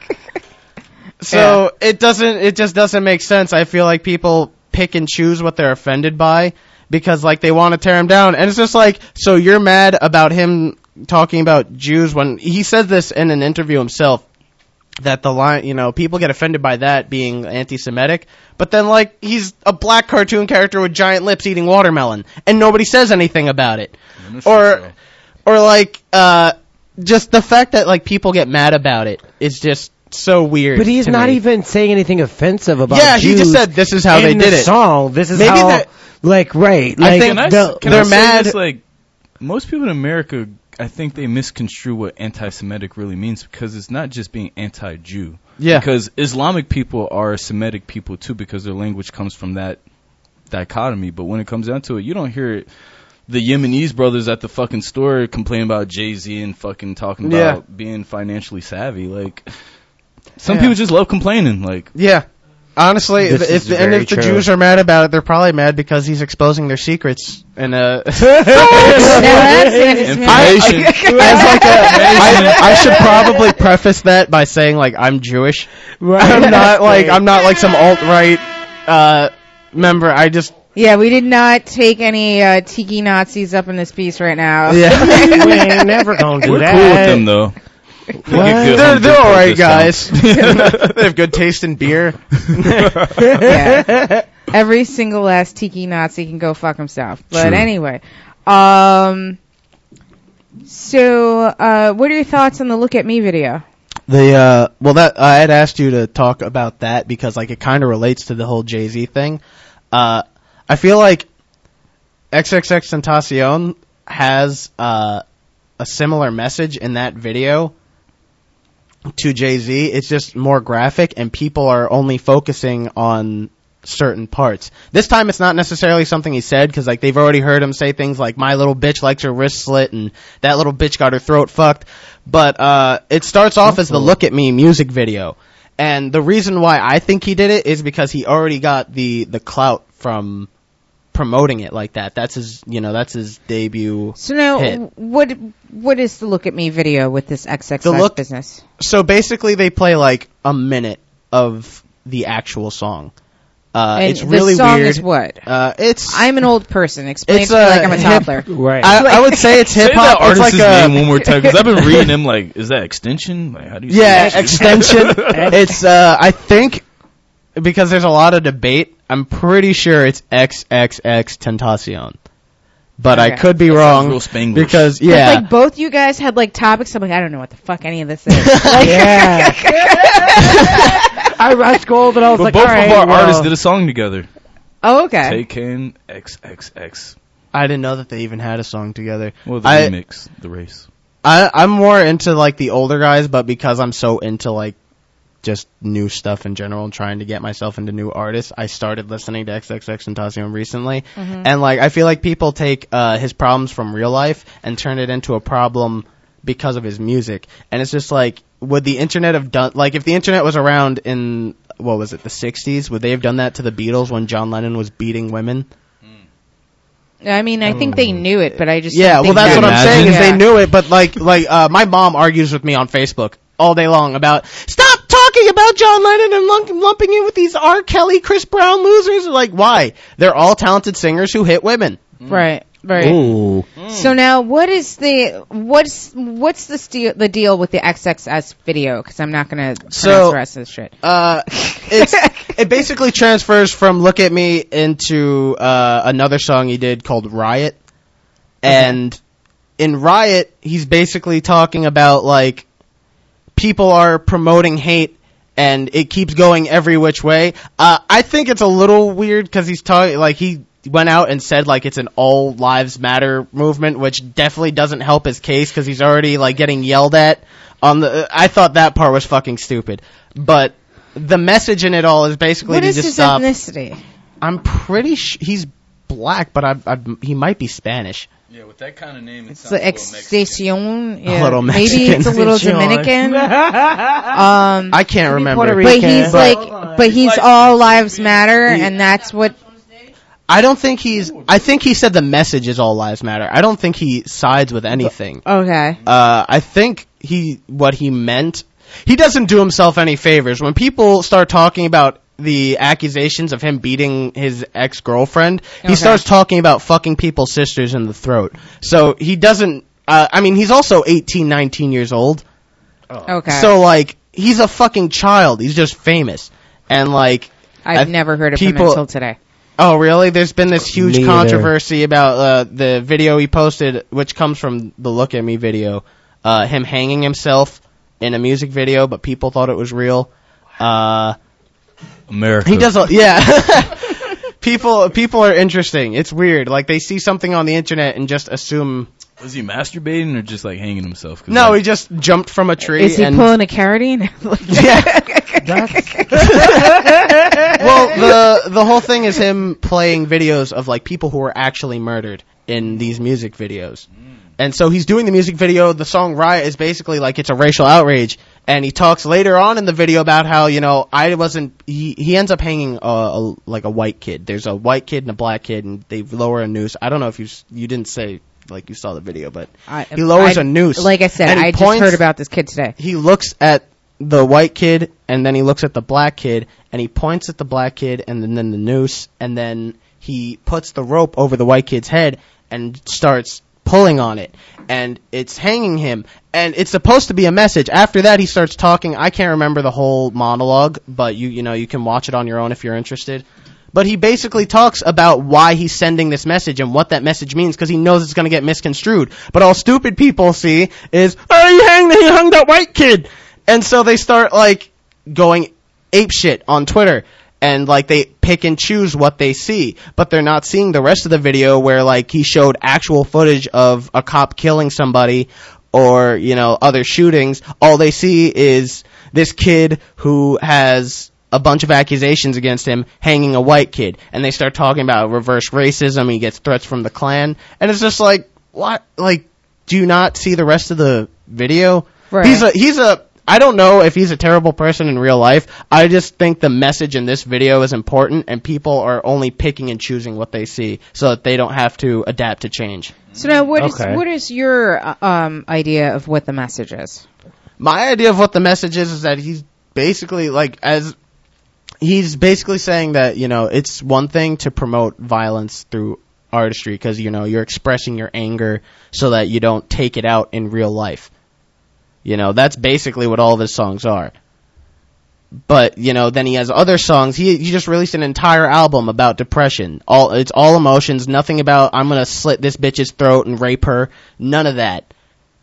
So it just doesn't make sense. I feel like people pick and choose what they're offended by because they want to tear him down. And it's just like, so you're mad about him talking about Jews when he says this in an interview himself. That the line, people get offended by that being anti-Semitic, but then, he's a black cartoon character with giant lips eating watermelon, and nobody says anything about it. Or just the fact that, people get mad about it is just so weird. But he's to not me. even saying anything offensive about Yeah, he just Jews said this is how in they did the it. song. This is Maybe how, that- like, right. I Like, think Can they're I say mad. this, like, most people in America, I think they misconstrue what anti-Semitic really means, because it's not just being anti-Jew. Yeah. Because Islamic people are Semitic people too, because their language comes from that dichotomy. But when it comes down to it, you don't hear the Yemenis brothers at the fucking store complaining about Jay-Z and fucking talking about being financially savvy. Like, some people just love complaining. Like, Yeah. Honestly, This is if the very true. true. Jews are mad about it, they're probably mad because he's exposing their secrets. And information. As like I should probably preface that by saying like I'm Jewish. I'm not like some alt right member. I just Yeah, we did not take any tiki Nazis up in this piece right now. we ain't never gonna do We're that. cool with them though. We get good they're Home Depot all right discounts. guys. They have good taste in beer. Yeah. Every single last tiki Nazi can go fuck himself. But True. anyway, so what are your thoughts on the "Look at Me" video? That I had asked you to talk about that because like it kind of relates to the whole Jay-Z thing. I feel like XXXTentacion has a similar message in that video to Jay-Z. It's just more graphic and people are only focusing on certain parts. This time it's not necessarily something he said because like they've already heard him say things like my little bitch likes her wrist slit and that little bitch got her throat fucked. But it starts off as the Look at Me music video. And the reason why I think he did it is because he already got the clout from promoting it like that. That's his debut. So now, hit. what is the "Look at Me" video with this XXX The business? So basically they play like a minute of the actual song. And It's really the song weird. is what? It's I'm an old person. Explain It's to me like I'm a hip- toddler. Right. I would say it's Say hip hop. that It's like artist's name one more time, because I've been reading him like, is that extension? Like, how do you say that? extension. It's I think because there's a lot of debate. I'm pretty sure it's XXXTentacion, but I Okay. could be That sounds wrong real Spanglish. because But, like both you guys had like topics. I'm like, I don't know what the fuck any of this is. Like, Yeah. I scolded. I was But like, both all right, of our well, artists did a song together. oh, okay. Taken XXX. I didn't know that they even had a song together. Well, the I- remix, the race. I'm more into like the older guys, but because I'm so into like just new stuff in general and trying to get myself into new artists, I started listening to XXXTentacion recently. And like I feel like people take his problems from real life and turn it into a problem because of his music. And it's just like, would the internet have done, like if the internet was around in, what was it, the 60s, would they have done that to the Beatles when John Lennon was beating women? I mean, I think they knew it, but I just Yeah, don't well, think that's that- what I'm saying is Yeah. they knew it, but like my mom argues with me on Facebook all day long about stop talking about John Lennon and lumping in with these R. Kelly, Chris Brown losers. Like, why? They're all talented singers who hit women. Right. Right. Ooh. So now, what's the deal with the XXS video? Because I'm not going to pronounce So- the rest of this shit. It basically transfers from "Look at Me" into another song he did called "Riot," and in "Riot" he's basically talking about like people are promoting hate and it keeps going every which way. I think it's a little weird because he's talking like he went out and said like it's an all lives matter movement, which definitely doesn't help his case because he's already like getting yelled at on the. I thought that part was fucking stupid, but the message in it all is basically What to is just his stop. ethnicity? I'm pretty sure he's black, but he might be Spanish. Yeah, with that kind of name, It's the Extension. Yeah. little Maybe Mexican. it's a little Dominican. I can't remember. Puerto But Rican. he's but he's all lives matter, and that's what. I don't think I think he said the message is all lives matter. I don't think he sides with anything. Okay. I think what he meant, he doesn't do himself any favors. When people start talking about the accusations of him beating his ex-girlfriend, he starts talking about fucking people's sisters in the throat. So he doesn't, I mean, he's also 18, 19 years old. Okay. So, like, he's a fucking child. He's just famous. And, like, I've never heard of him people- until today. oh, really? There's been this huge Me either. controversy about the video he posted, which comes from the Look at Me video, him hanging himself in a music video, but people thought it was real. America. He does, yeah. People are interesting. It's weird. Like, they see something on the internet and just assume. Was he masturbating or just like hanging himself? No, he just jumped from a tree. Is he pulling a carotene? Well, the whole thing is him playing videos of like people who were actually murdered in these music videos. And so he's doing the music video. The song Riot is basically like it's a racial outrage. And he talks later on in the video about how, he ends up hanging like a white kid. There's a white kid and a black kid, and they lower a noose. I don't know if you didn't say like you saw the video, but he lowers a noose. Like I said, I just heard about this kid today. He looks at the white kid, and then he looks at the black kid, and he points at the black kid, and then the noose, and then he puts the rope over the white kid's head and starts pulling on it, and it's hanging him, and it's supposed to be a message. After that, he starts talking. I can't remember the whole monologue, but you can watch it on your own if you're interested. But he basically talks about why he's sending this message and what that message means, because he knows it's going to get misconstrued. But all stupid people see is, oh, he hung that white kid, and so they start like going apeshit on Twitter. And, like, they pick and choose what they see. But they're not seeing the rest of the video where, like, he showed actual footage of a cop killing somebody or, other shootings. All they see is this kid who has a bunch of accusations against him hanging a white kid. And they start talking about reverse racism. He gets threats from the Klan. And it's just like, what? Like, do you not see the rest of the video? Right. I don't know if he's a terrible person in real life. I just think the message in this video is important, and people are only picking and choosing what they see so that they don't have to adapt to change. So now, what is your idea of what the message is? My idea of what the message is that he's basically he's basically saying that it's one thing to promote violence through artistry because you're expressing your anger so that you don't take it out in real life. That's basically what all of his songs are. But, then he has other songs. He just released an entire album about depression. It's all emotions, nothing about, I'm gonna slit this bitch's throat and rape her. None of that.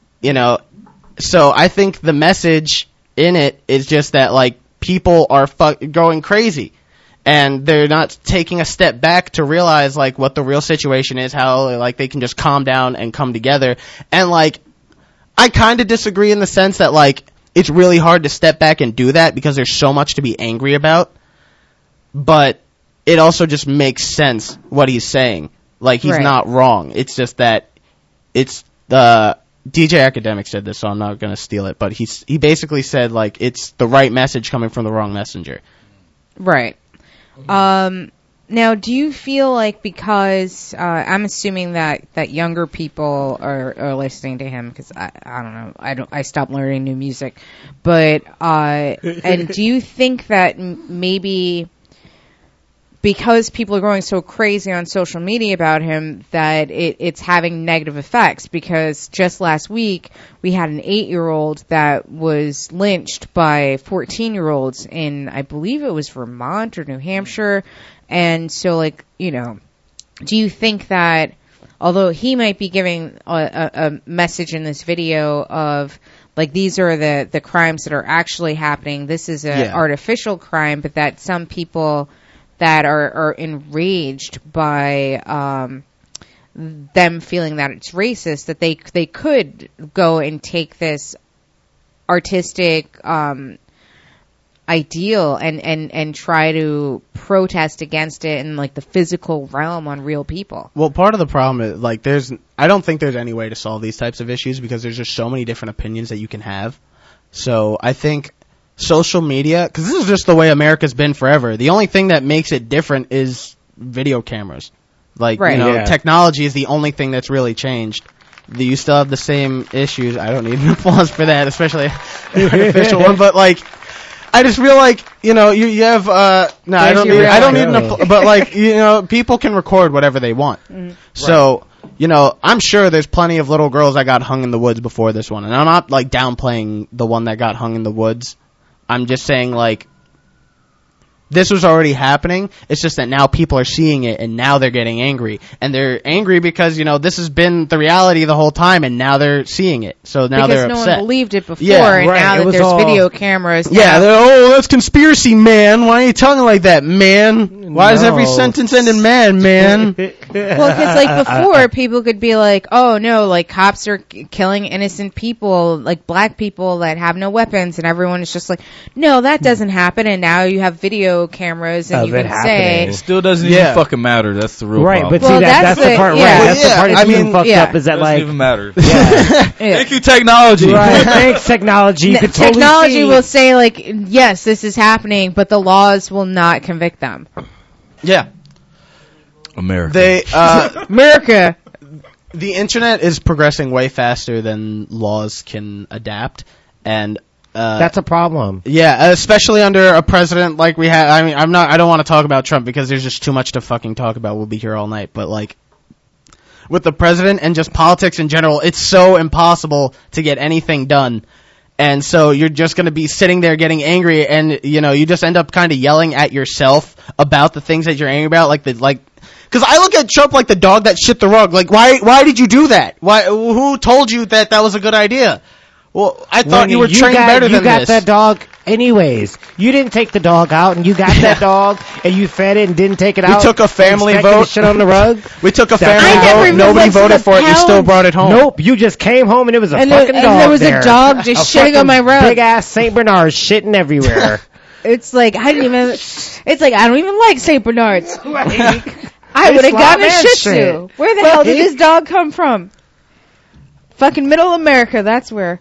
So I think the message in it is just that, like, people are going crazy. And they're not taking a step back to realize, like, what the real situation is, how, like, they can just calm down and come together. And, like, I kind of disagree in the sense that, like, it's really hard to step back and do that because there's so much to be angry about. But it also just makes sense what he's saying. Like, he's not wrong. It's just that it's DJ Academic said this, so I'm not going to steal it. But he basically said, like, it's the right message coming from the wrong messenger. Right. Now, do you feel like because I'm assuming that younger people are listening to him because I don't know I stopped learning new music, but and do you think that maybe because people are going so crazy on social media about him that it's having negative effects? Because just last week we had an 8-year-old that was lynched by 14-year-olds in, I believe it was Vermont or New Hampshire. And so, like, do you think that although he might be giving a message in this video of, like, these are the crimes that are actually happening, this is an artificial crime, but that some people that are enraged by them feeling that it's racist, that they could go and take this artistic ideal and try to protest against it in, like, the physical realm on real people. Well, part of the problem is, like, I don't think there's any way to solve these types of issues because there's just so many different opinions that you can have. So I think social media, because this is just the way America's been forever. The only thing that makes it different is video cameras. Like, technology is the only thing that's really changed. You still have the same issues. I don't need an applause for that, especially an artificial one, but, like, I just feel like, you have, I don't need an applause, but, like, people can record whatever they want. Mm-hmm. So, I'm sure there's plenty of little girls that got hung in the woods before this one, and I'm not, like, downplaying the one that got hung in the woods. I'm just saying, like, this was already happening. It's just that now people are seeing it, and now they're getting angry. And they're angry because, this has been the reality the whole time, and now they're seeing it. So now because they're no upset. one believed it before, Yeah, and right. now It that was there's all- video cameras. Yeah, now- they're, that's conspiracy, man. Why are you talking like that, man? Why does every No. sentence end in man? Well, because like before, people could be like, "Oh no, like cops are killing innocent people, like black people that have no weapons," and everyone is just like, "No, that doesn't happen." And now you have video cameras, and Of you it can happening. It still doesn't Yeah. even fucking matter. That's the real Right, problem. but see, Well, that's the the- part, yeah. right? That's Well, the part yeah, that's I even mean, fucked yeah. up is that, doesn't like, even matter. yeah. say, Thank you, technology. Right, thanks, technology. You could totally technology see. will say like, "Yes, this is happening," but the laws will not convict them. Yeah. America. They, America. the internet is progressing way faster than laws can adapt. And, That's a problem. yeah, especially under a president like we have. I mean, I don't want to talk about Trump because there's just too much to fucking talk about. We'll be here all night. But like, with the president and just politics in general, it's so impossible to get anything done. And so you're just going to be sitting there getting angry, and you just end up kind of yelling at yourself about the things that you're angry about, because I look at Trump like the dog that shit the rug. Like, why did you do that? Who told you that was a good idea? Well, I thought When you were trained better than You got this. that dog anyways. You didn't take the dog out, and you got that dog, and you fed it and didn't take it We out. took a family expecting to vote. shit on the rug. We took a That's family I never vote. even Nobody went to voted the for it. You still pound. brought it home. Nope, you just came home and it was a And fucking there- dog and there was a there. dog just shitting on my rug. Big ass Saint Bernard shitting everywhere. It's like I didn't even. It's like I don't even like Saint Bernards. I It's would have gotten a wild man Shih Tzu. shit. Where the hell did this dog come from? Fucking middle America. That's where.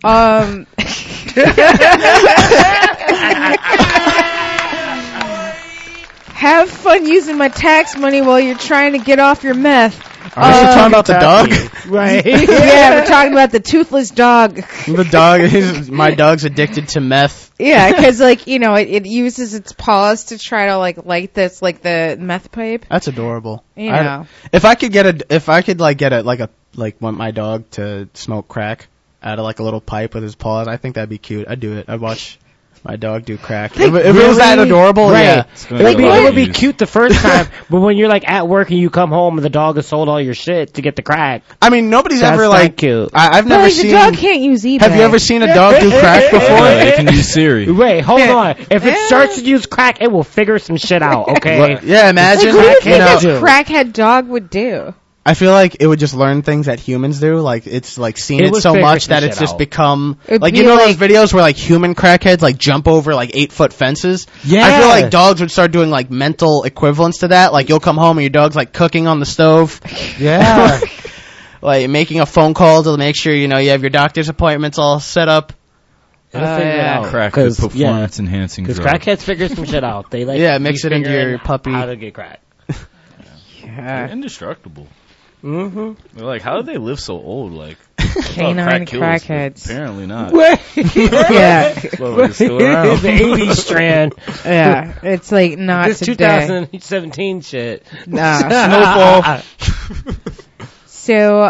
Have fun using my tax money while you're trying to get off your meth. Are you talking about the dog? Right. Yeah, we're talking about the toothless dog. The dog. My dog's addicted to meth. Yeah, because it uses its paws to try to light this the meth pipe. That's adorable. You know. If I could want my dog to smoke crack out of a little pipe with his paws, I think that'd be cute. I'd do it. I'd watch my dog do crack. If it was that adorable, Right. yeah. It would be cute the first time, but when you're at work and you come home and the dog has sold all your shit to get the crack. I mean, nobody's That's ever not cute. I've never The seen. dog can't use eBay. Have you ever seen a dog do crack before? Yeah, it can use Siri. Wait, hold on. If it starts to use crack, it will figure some shit out, okay? Yeah, imagine. What do you think Crackhead this do. crackhead dog would do? I feel like it would just learn things that humans do. It's seen It it would so figure much some that it's shit just out. become It'd you be know like- those videos where human crackheads jump over 8-foot fences. Yeah. I feel like dogs would start doing mental equivalents to that. You'll come home and your dog's cooking on the stove. Yeah. Making a phone call to make sure you have your doctor's appointments all set up. It'll figure it yeah. out. Crack 'Cause, with performance enhancing Because drug. crackheads figure some shit out. They Mix it into figuring your puppy. How to get crack. They're indestructible. Mm-hmm. They're how do they live so old? Canine crack kills, crackheads. but apparently not. Yeah. Well, they're still around. the 80s strand. Yeah. It's not This today. 2017 shit. Nah. Snowfall. So,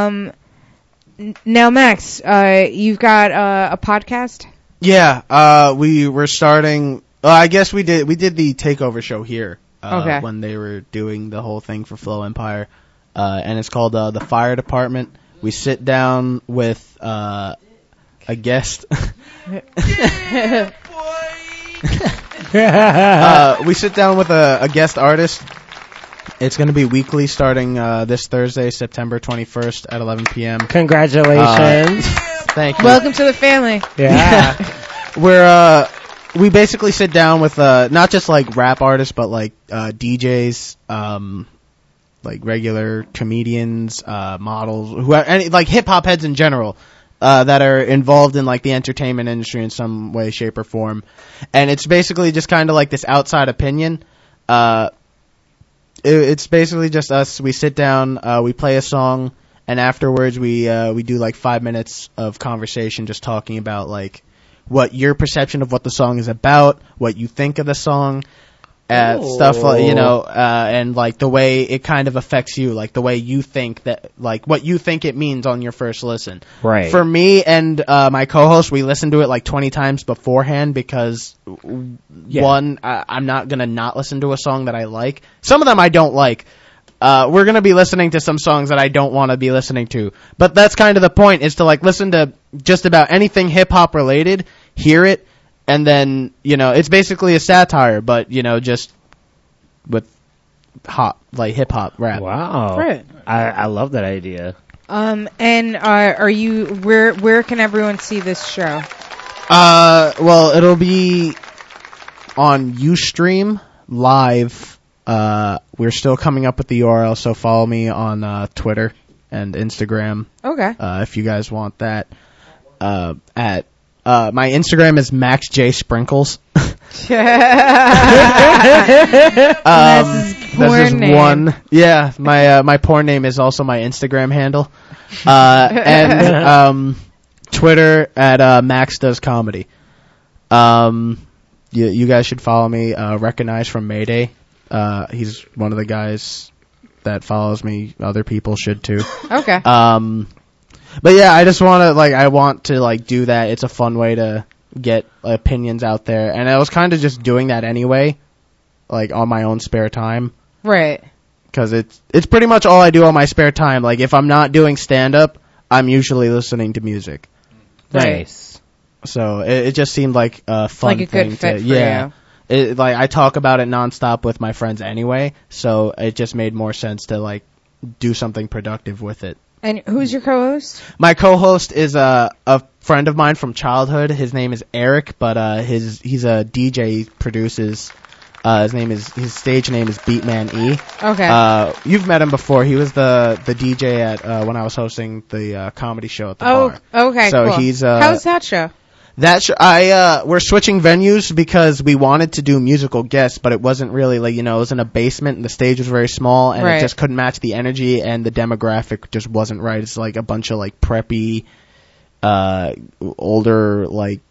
now Max, you've got a podcast? Yeah, we were starting. I guess we did the takeover show here Okay. when they were doing the whole thing for Flow Empire, and it's called the Fire Department. We sit down with a guest. We sit down with a guest artist. It's going to be weekly starting this Thursday, September 21st at 11 p.m. Congratulations. Thank you. Welcome to the family. yeah. Where we basically sit down with not just rap artists, but DJs, regular comedians, models, any hip hop heads in general, that are involved in the entertainment industry in some way, shape, or form. And it's basically just kind of this outside opinion. It's basically just us. We sit down, we play a song, and afterwards we do 5 minutes of conversation, just talking about what your perception of what the song is about, what you think of the song, stuff like, and like the way it kind of affects you, like the way you think that, like what you think it means on your first listen. Right. For me and my co-host, we listened to it like 20 times beforehand because one, I'm not gonna not listen to a song that I like. Some of them I don't like. We're gonna be listening to some songs that I don't want to be listening to, but that's kind of the point, is to like listen to just about anything hip hop related, hear it. And then, it's basically a satire, but, just with like hip-hop rap. Wow. Right. I love that idea. And are you, where can everyone see this show? Well, it'll be on Ustream live. We're still coming up with the URL, so follow me on Twitter and Instagram. Okay. If you guys want that. My Instagram is Max J Sprinkles. That's his porn That's just name. one. Yeah, my porn name is also my Instagram handle. And Twitter at Max Does Comedy. You guys should follow me. Recognize from Mayday. He's one of the guys that follows me. Other people should too. Okay. But yeah, I just want to do that. It's a fun way to get opinions out there. And I was kind of just doing that anyway, like on my own spare time. Right. Cause it's pretty much all I do on my spare time. Like if I'm not doing stand up, I'm usually listening to music. Nice. So it just seemed like a fun Like a thing good fit to, for yeah. you. I talk about it nonstop with my friends anyway, so it just made more sense to do something productive with it. And who's your co-host? My co-host is a friend of mine from childhood. His name is Eric, but he's a DJ. He produces. His stage name is Beatman E. Okay. You've met him before. He was the DJ at when I was hosting the comedy show at the bar. Okay. So cool. he's How's that show? We're switching venues because we wanted to do musical guests, but it wasn't really it was in a basement and the stage was very small and Right. it just couldn't match the energy and the demographic just wasn't right. It's like a bunch of preppy, older,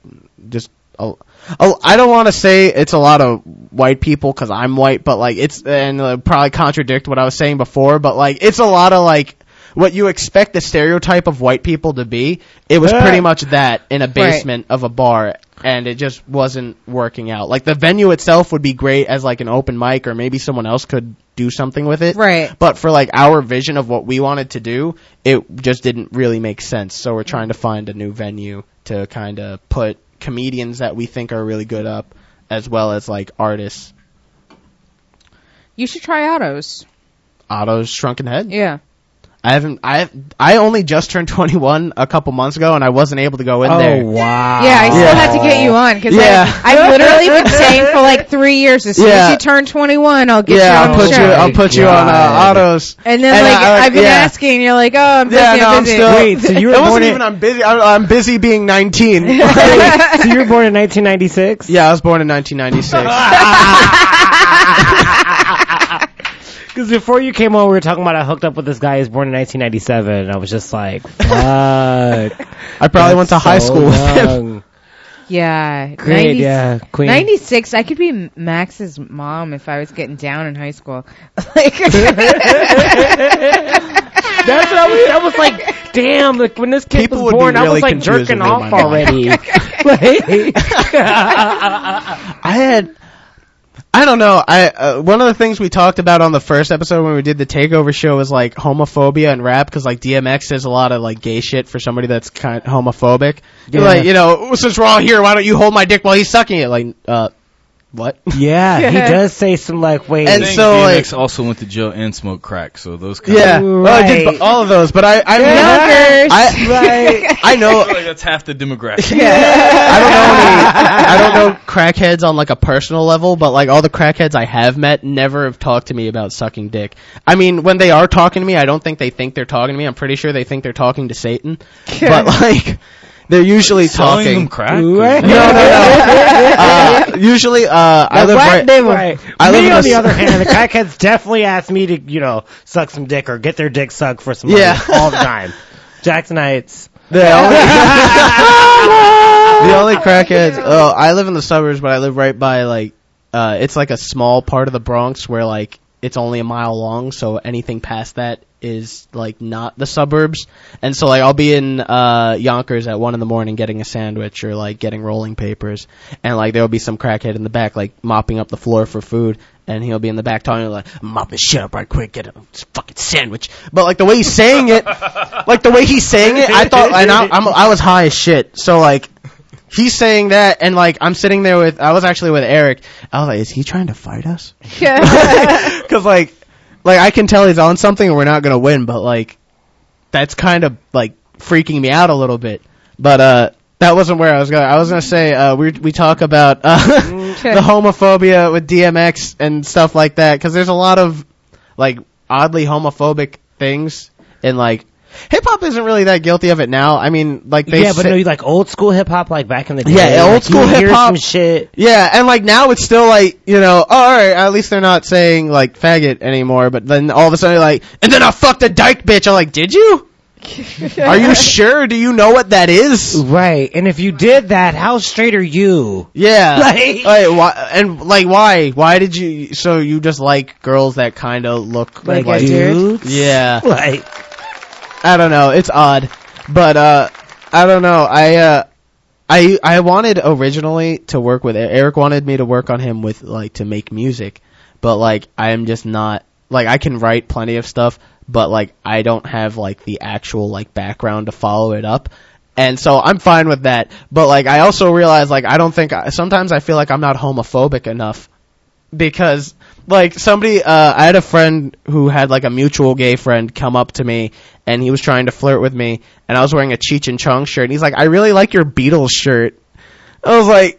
I don't want to say it's a lot of white people because I'm white, but probably contradict what I was saying before, but it's a lot of what you expect the stereotype of white people to be. It was pretty much that in a basement of a bar, and it just wasn't working out. The venue itself would be great as an open mic, or maybe someone else could do something with it. Right. But for our vision of what we wanted to do, it just didn't really make sense. So we're trying to find a new venue to kind of put comedians that we think are really good up, as well as artists. You should try Otto's. Otto's Shrunken Head? Yeah. I only just turned 21 a couple months ago, and I wasn't able to go in there. Oh, wow. Yeah, I still had to get you on because I've literally been saying for 3 years, as soon as you turn 21, I'll get you on I'll put the show. I'll put you on Otto's. And then I've been asking, you're like, oh, I'm busy, I'm busy. Wait, so you were it born wasn't in... even I'm busy. I'm busy being 19. So you were born in 1996? Yeah, I was born in 1996. Because before you came on, we were talking about I hooked up with this guy who's born in 1997, and I was just like, fuck. I probably went to high school with him. Yeah. Great, 90, yeah, Queen. 96, I could be Max's mom if I was getting down in high school. That's what I was like, damn, when this kid People was would be born, I really was confused jerking if they off might not. already. I don't know. One of the things we talked about on the first episode when we did the takeover show was homophobia and rap, because DMX says a lot of gay shit for somebody that's kind of homophobic. Yeah. Since we're all here, why don't you hold my dick while he's sucking it? What? Yeah, he does say some wait. And I think so, DMX also went to jail and smoked crack, so those kind Yeah, of... well, I did all of those, but I know. I feel like that's half the demographic. I don't know crackheads on a personal level, but all the crackheads I have met never have talked to me about sucking dick. I mean, when they are talking to me, I don't think they think they're talking to me. I'm pretty sure they think they're talking to Satan. But they're usually Selling talking. them crack? No. Usually, I live right. I live Me, in on the other hand, the crackheads definitely ask me to, suck some dick or get their dick sucked for some money all the time. Jackson Heights. The only crackheads. Oh, I live in the suburbs, but I live right by it's like a small part of the Bronx where like it's only a mile long, so anything past that is like not the suburbs. And so like I'll be in Yonkers at 1 a.m. getting a sandwich or like getting rolling papers, and like there'll be some crackhead in the back like mopping up the floor for food, and he'll be in the back talking like, mop this shit up right quick, get a fucking sandwich. But like the way he's saying it, I thought, and I was high as shit. So like he's saying that, and like I'm sitting there I was actually with Eric. I was like, is he trying to fight us? Because like I can tell he's on something and we're not gonna win, but like that's kind of like freaking me out a little bit. But that wasn't where I was going. I was gonna say we talk about the homophobia with DMX and stuff like that, because there's a lot of like oddly homophobic things in like. Hip hop isn't really that guilty of it now. I mean, like but no, you like old school hip hop, like back in the day. Yeah, old school hip hop shit. Yeah, and like now it's still like, you know, oh, all right, at least they're not saying like faggot anymore. But then all of a sudden, like, and then I fucked a dyke bitch. I'm like, did you? Are you sure? Do you know what that is? Right. And if you did that, how straight are you? Yeah. Like why? And like why? Why did you? So you just like girls that kind of look like dudes? Yeah. Like. I don't know. It's odd, but I don't know. I wanted originally to work with Eric. Wanted me to work on him with like to make music, but like I am just not like I can write plenty of stuff, but like I don't have like the actual like background to follow it up, and so I'm fine with that. But like I also realize like I don't think sometimes I feel like I'm not homophobic enough because. Like somebody, I had a friend who had like a mutual gay friend come up to me, and he was trying to flirt with me, and I was wearing a Cheech and Chong shirt, and he's like, I really like your Beatles shirt. I was like,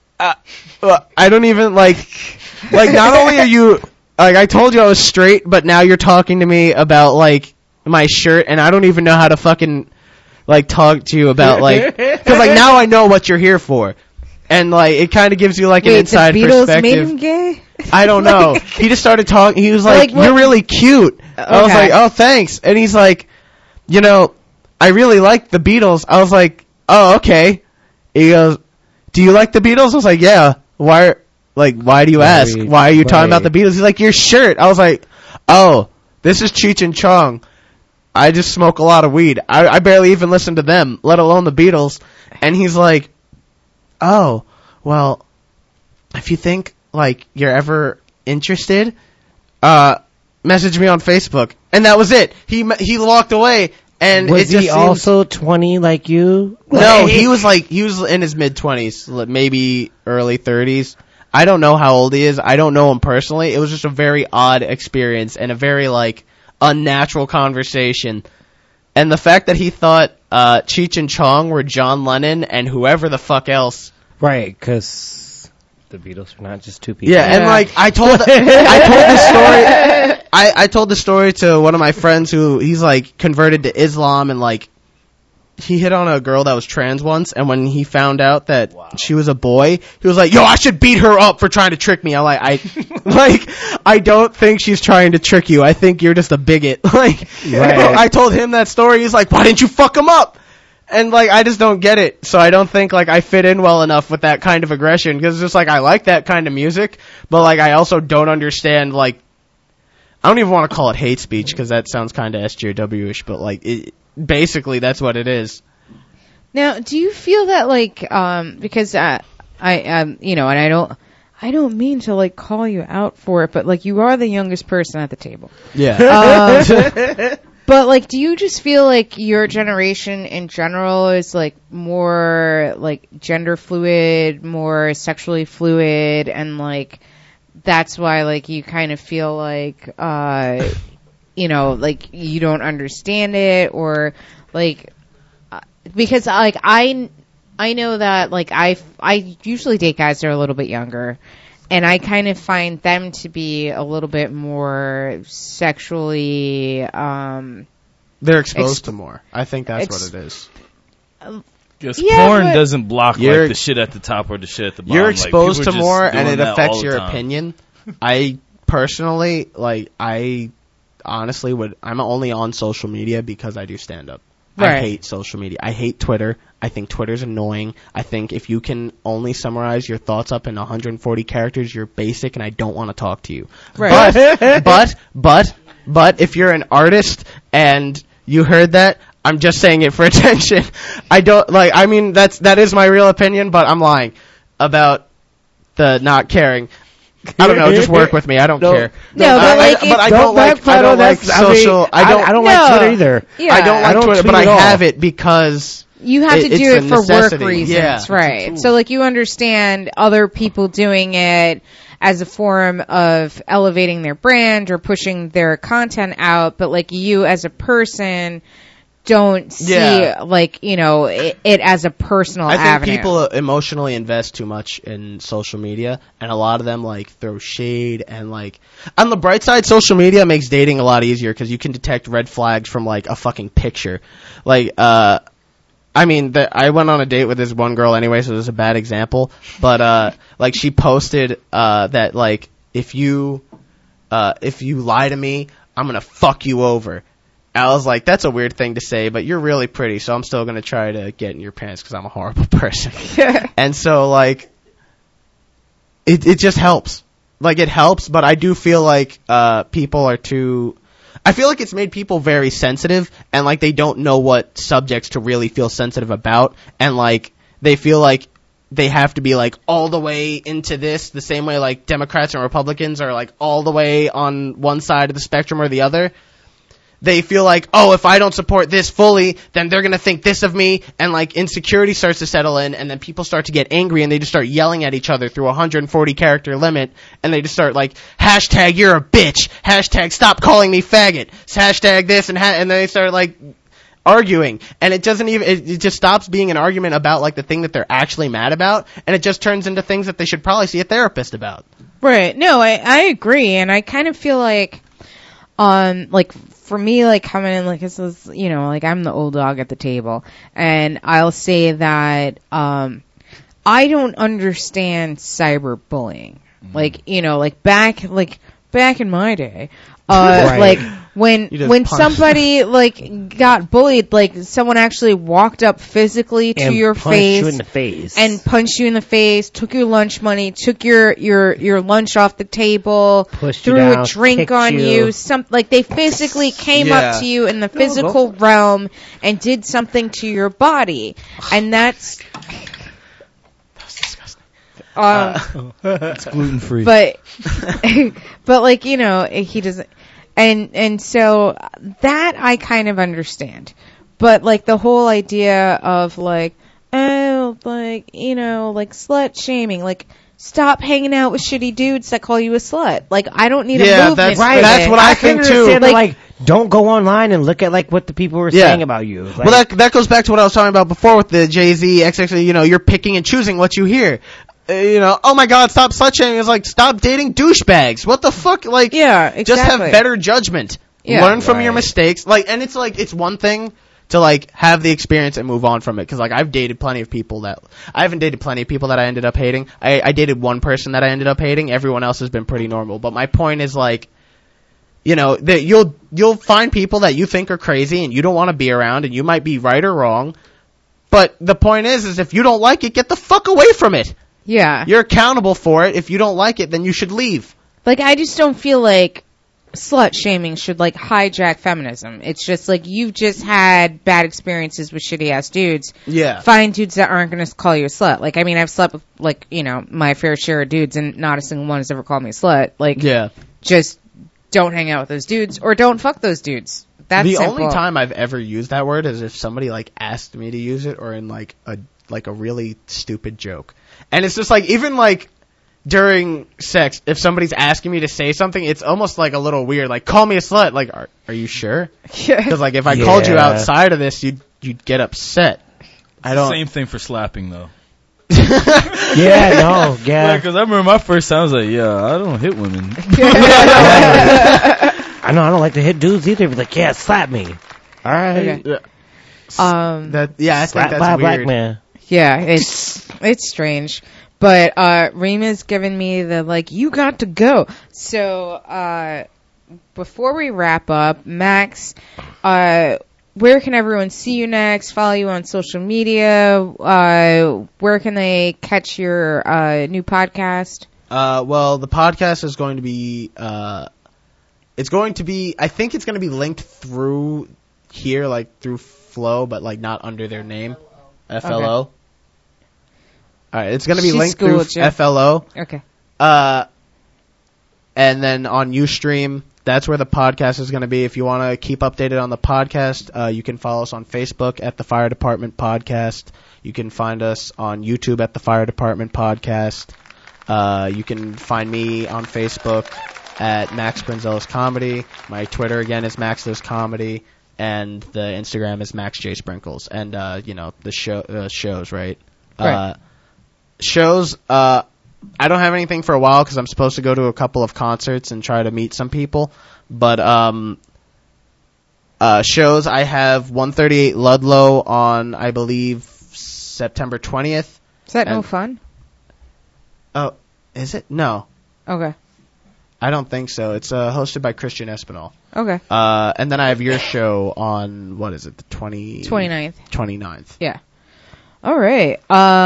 I don't even like not only are you, like I told you I was straight, but now you're talking to me about like my shirt, and I don't even know how to fucking like talk to you about like, cause like now I know what you're here for. And like it kind of gives you like an inside the Beatles perspective. Made him gay? I don't know. He just started talking. He was like, "You're really cute." Okay. I was like, "Oh, thanks." And he's like, "You know, I really like the Beatles." I was like, "Oh, okay." He goes, "Do you like the Beatles?" I was like, "Yeah." Why do you ask? Why are you talking about the Beatles? He's like, "Your shirt." I was like, "Oh, this is Cheech and Chong. I just smoke a lot of weed. I barely even listen to them, let alone the Beatles." And he's like, "Oh, well, if you think like you're ever interested, message me on Facebook." And that was it. He walked away, and was he also 20 like you? No, he was in his mid-20s, maybe early 30s. I don't know how old he is. I don't know him personally. It was just a very odd experience and a very like unnatural conversation. And the fact that he thought Cheech and Chong were John Lennon and whoever the fuck else. Right, because the Beatles are not just two people. Yeah, and like I told the story. I told the story to one of my friends who he's like converted to Islam, and like he hit on a girl that was trans once, and when he found out that she was a boy, he was like, "Yo, I should beat her up for trying to trick me." I don't think she's trying to trick you. I think you're just a bigot. Like, right. I told him that story. He's like, "Why didn't you fuck him up?" And like I just don't get it. So I don't think like I fit in well enough with that kind of aggression, because it's just like I like that kind of music, but like I also don't understand like I don't even want to call it hate speech because that sounds kind of SJW-ish, but like basically that's what it is. Now, do you feel that like because I you know, and I don't mean to like call you out for it, but like you are the youngest person at the table. Yeah. But like, do you just feel like your generation in general is like more like gender fluid, more sexually fluid, and like that's why like you kind of feel like you know, like you don't understand it, or like because like I know that like I usually date guys that are a little bit younger, and I kind of find them to be a little bit more sexually they're exposed to more. I think that's what it is. Because porn doesn't block like the shit at the top or the shit at the bottom. You're exposed like, to more, and it affects your opinion. I personally, like, I honestly would. I'm only on social media because I do stand up. I Right. hate social media. I hate Twitter. I think Twitter's annoying. I think if you can only summarize your thoughts up in 140 characters, you're basic, and I don't want to talk to you. Right. But if you're an artist and you heard that, I'm just saying it for attention. I don't like. I mean, that is my real opinion, but I'm lying about the not caring. I don't know. Just work with me. I don't care. No, but like, but I don't like. I don't like social. I don't No. like Twitter either. Yeah. I don't like Twitter, tweet but I at all. have it because You have to it's do a it for work necessity. reasons, Yeah. right? So like you understand other people doing it as a form of elevating their brand or pushing their content out, but like you as a person don't see like, you know, it as a personal I think avenue. people emotionally invest too much in social media, and a lot of them like throw shade and like. On the bright side, social media makes dating a lot easier because you can detect red flags from like a fucking picture. Like, I mean, I went on a date with this one girl anyway, so it was a bad example. But like she posted that like if you lie to me, I'm gonna fuck you over. I was like, that's a weird thing to say, but you're really pretty, so I'm still going to try to get in your pants because I'm a horrible person. And so, like, it just helps. Like, it helps, but I do feel like people are too... I feel like it's made people very sensitive, and, like, they don't know what subjects to really feel sensitive about, and, like, they feel like they have to be, like, all the way into this, the same way, like, Democrats and Republicans are, like, all the way on one side of the spectrum or the other. They feel like, oh, if I don't support this fully, then they're going to think this of me, and like insecurity starts to settle in, and then people start to get angry, and they just start yelling at each other through a 140 character limit, and they just start like, hashtag you're a bitch, hashtag stop calling me faggot, hashtag this, and then they start like arguing, and it doesn't even, it just stops being an argument about like the thing that they're actually mad about, and it just turns into things that they should probably see a therapist about. Right. No, I agree, and I kind of feel like, like, for me, like, coming in, like, this is, you know, like, I'm the old dog at the table, and I'll say that, I don't understand cyberbullying. Like, you know, like, back in my day, Right. like, You just when punch. somebody, like, got bullied, like, someone actually walked up physically to And your punch face. you in the face. And punched you in the face, took your lunch money, took your lunch off the table, Pushed you threw down, a drink kicked on you. like they physically came Yeah. up to you in the physical realm and did something to your body. And that's disgusting. It's gluten free. but but like, you know, he doesn't, and so that I kind of understand. But like the whole idea of like, oh, like, you know, like slut shaming, like, stop hanging out with shitty dudes that call you a slut. Like, I don't need a movement. that's for right. That's it. what I think too. Understand, Like- like, don't go online and look at like what the people were Yeah. saying about you. Like, Well, that goes back to what I was talking about before with the Jay-Z, XXX, you know, you're picking and choosing what you hear. You know, oh my god, stop slut shaming. It's like, stop dating douchebags. What the fuck? Like, Yeah, exactly. just have better judgment. Yeah. Learn from your Right. mistakes. Like, and it's like, it's one thing to like have the experience and move on from it. Cause like I've dated plenty of people that, I haven't dated plenty of people that I ended up hating. I dated one person that I ended up hating. Everyone else has been pretty normal. But my point is like, you know, that you'll find people that you think are crazy and you don't want to be around, and you might be right or wrong. But the point is if you don't like it, get the fuck away from it. Yeah. You're accountable for it. If you don't like it, then you should leave. Like, I just don't feel like slut shaming should like hijack feminism. It's just like, you've just had bad experiences with shitty ass dudes. Yeah. Find dudes that aren't going to call you a slut. Like, I mean, I've slept with, like, you know, my fair share of dudes, and not a single one has ever called me a slut. Like, Yeah. just don't hang out with those dudes, or don't fuck those dudes. That's The simple. only time I've ever used that word is if somebody like asked me to use it, or in like a really stupid joke. And it's just like, even like during sex, if somebody's asking me to say something, it's almost like a little weird. Like, call me a slut. Like, are you sure? Because like if I called you Yeah. outside of this, you'd get upset. I don't. Same thing for slapping though. yeah, no, yeah. Because I remember my first time, I was like, yeah, I don't hit women. I know I don't like to hit dudes either. But like, yeah, slap me. All right. Okay. Yeah. That I Slap think by that's a black weird. man. Yeah, it's strange. But Rima's given me the like, you got to go. So before we wrap up, Max, where can everyone see you next? Follow you on social media? Where can they catch your new podcast? Well, the podcast is going to be, I think it's going to be linked through here, like through Flow, but like not under their name. FLO. Okay. Alright, it's going to be She linked through schooled you. FLO. Okay. And then on Ustream, that's where the podcast is going to be. If you want to keep updated on the podcast, you can follow us on Facebook at the Fire Department Podcast. You can find us on YouTube at the Fire Department Podcast. You can find me on Facebook at Max Prinzellis Comedy. My Twitter again is Max Lives Comedy, and the Instagram is Max J Sprinkles. And the shows, right? Right. Shows. I don't have anything for a while because I'm supposed to go to a couple of concerts and try to meet some people. But shows, I have 138 Ludlow on, I believe, September 20th. Is that no fun? Oh, is it? No. Okay. I don't think so. It's hosted by Christian Espinal. Okay. And then I have your show on, what is it, the 29th. 29th. Yeah. All right.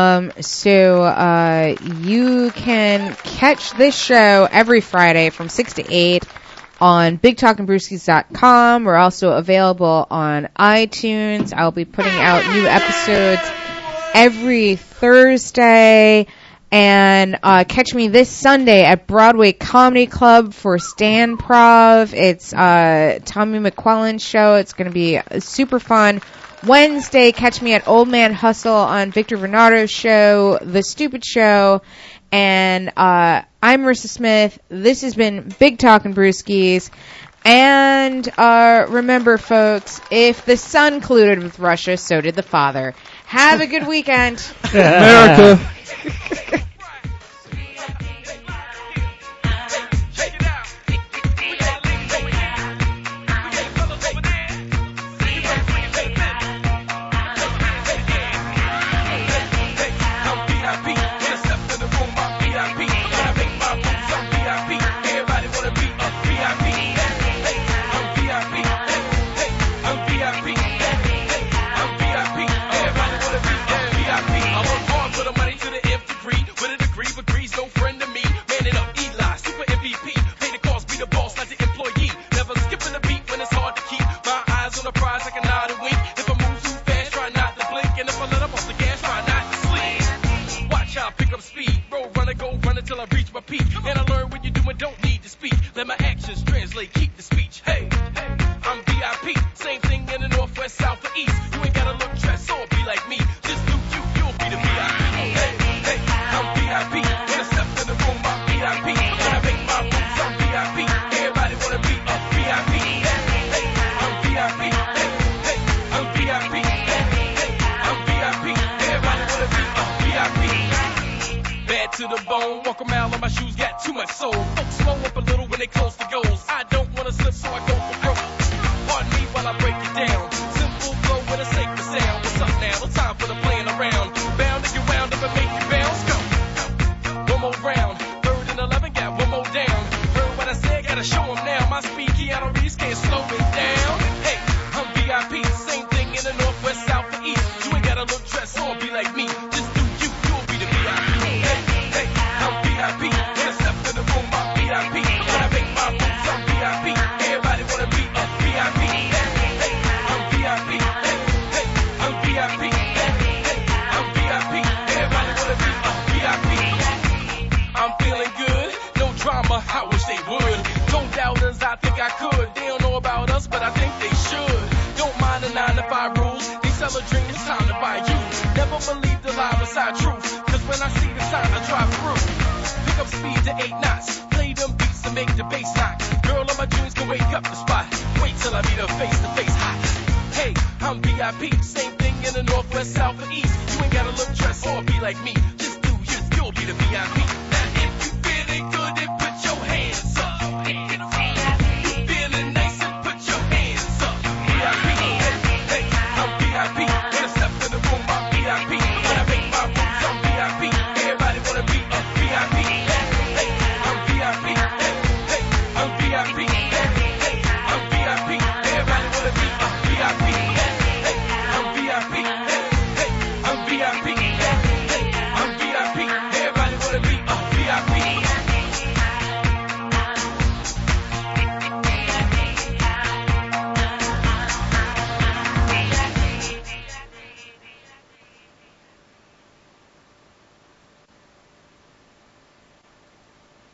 So you can catch this show every Friday from 6 to 8 on BigTalkinBrewskis.com. We're also available on iTunes. I'll be putting out new episodes every Thursday. And catch me this Sunday at Broadway Comedy Club for Stand Prov. It's Tommy McQuellen's show. It's going to be super fun. Wednesday, catch me at Old Man Hustle on Victor Bernardo's show, The Stupid Show. And I'm Marissa Smith. This has been Big Talkin' Brewskis. And remember, folks, if the son colluded with Russia, so did the father. Have a good weekend. America. To the bone, walk a mile on my shoes, got too much soul. Folks slow up a little when they close the goals. I don't wanna slip, so I go for broke. Pardon me while I break it down. Simple flow with a sacred sound. What's up now? No time for the playing around. Bound to get wound up and make you bounce. Go. One more round. 3rd and 11, got one more down. Heard what I said, gotta show 'em now. My speed, Keanu Reeves can't slow it down. Hey, I'm VIP. Same thing in the northwest, south, and east. You ain't gotta look dressed or be like me. Just do you, you'll be the VIP. Hey, I'm VIP. When I step in the room, I'm VIP. When I make my moves, I'm VIP. Everybody wanna be a VIP. Hey, I'm VIP. Hey, I'm VIP. Hey, I'm VIP. Everybody wanna be a VIP. I'm feeling good, no drama, I wish they would. Don't doubt us, I think I could. They don't know about us, but I think they should. Don't mind the 9 to 5 rules. They sell a dream, it's time to buy you. Never believe the lie beside truth. Cause when I see the sign, I drive through. Pick up speed to 8 knots. Play them beats and make the bass knock. Girl on my dreams can wake up the spot. Wait till I meet her face to face hot. Hey, I'm VIP. Same thing in the northwest, south, and east. You ain't gotta look dressed or be like me. Just do you, you'll be the VIP. Now if you feeling good,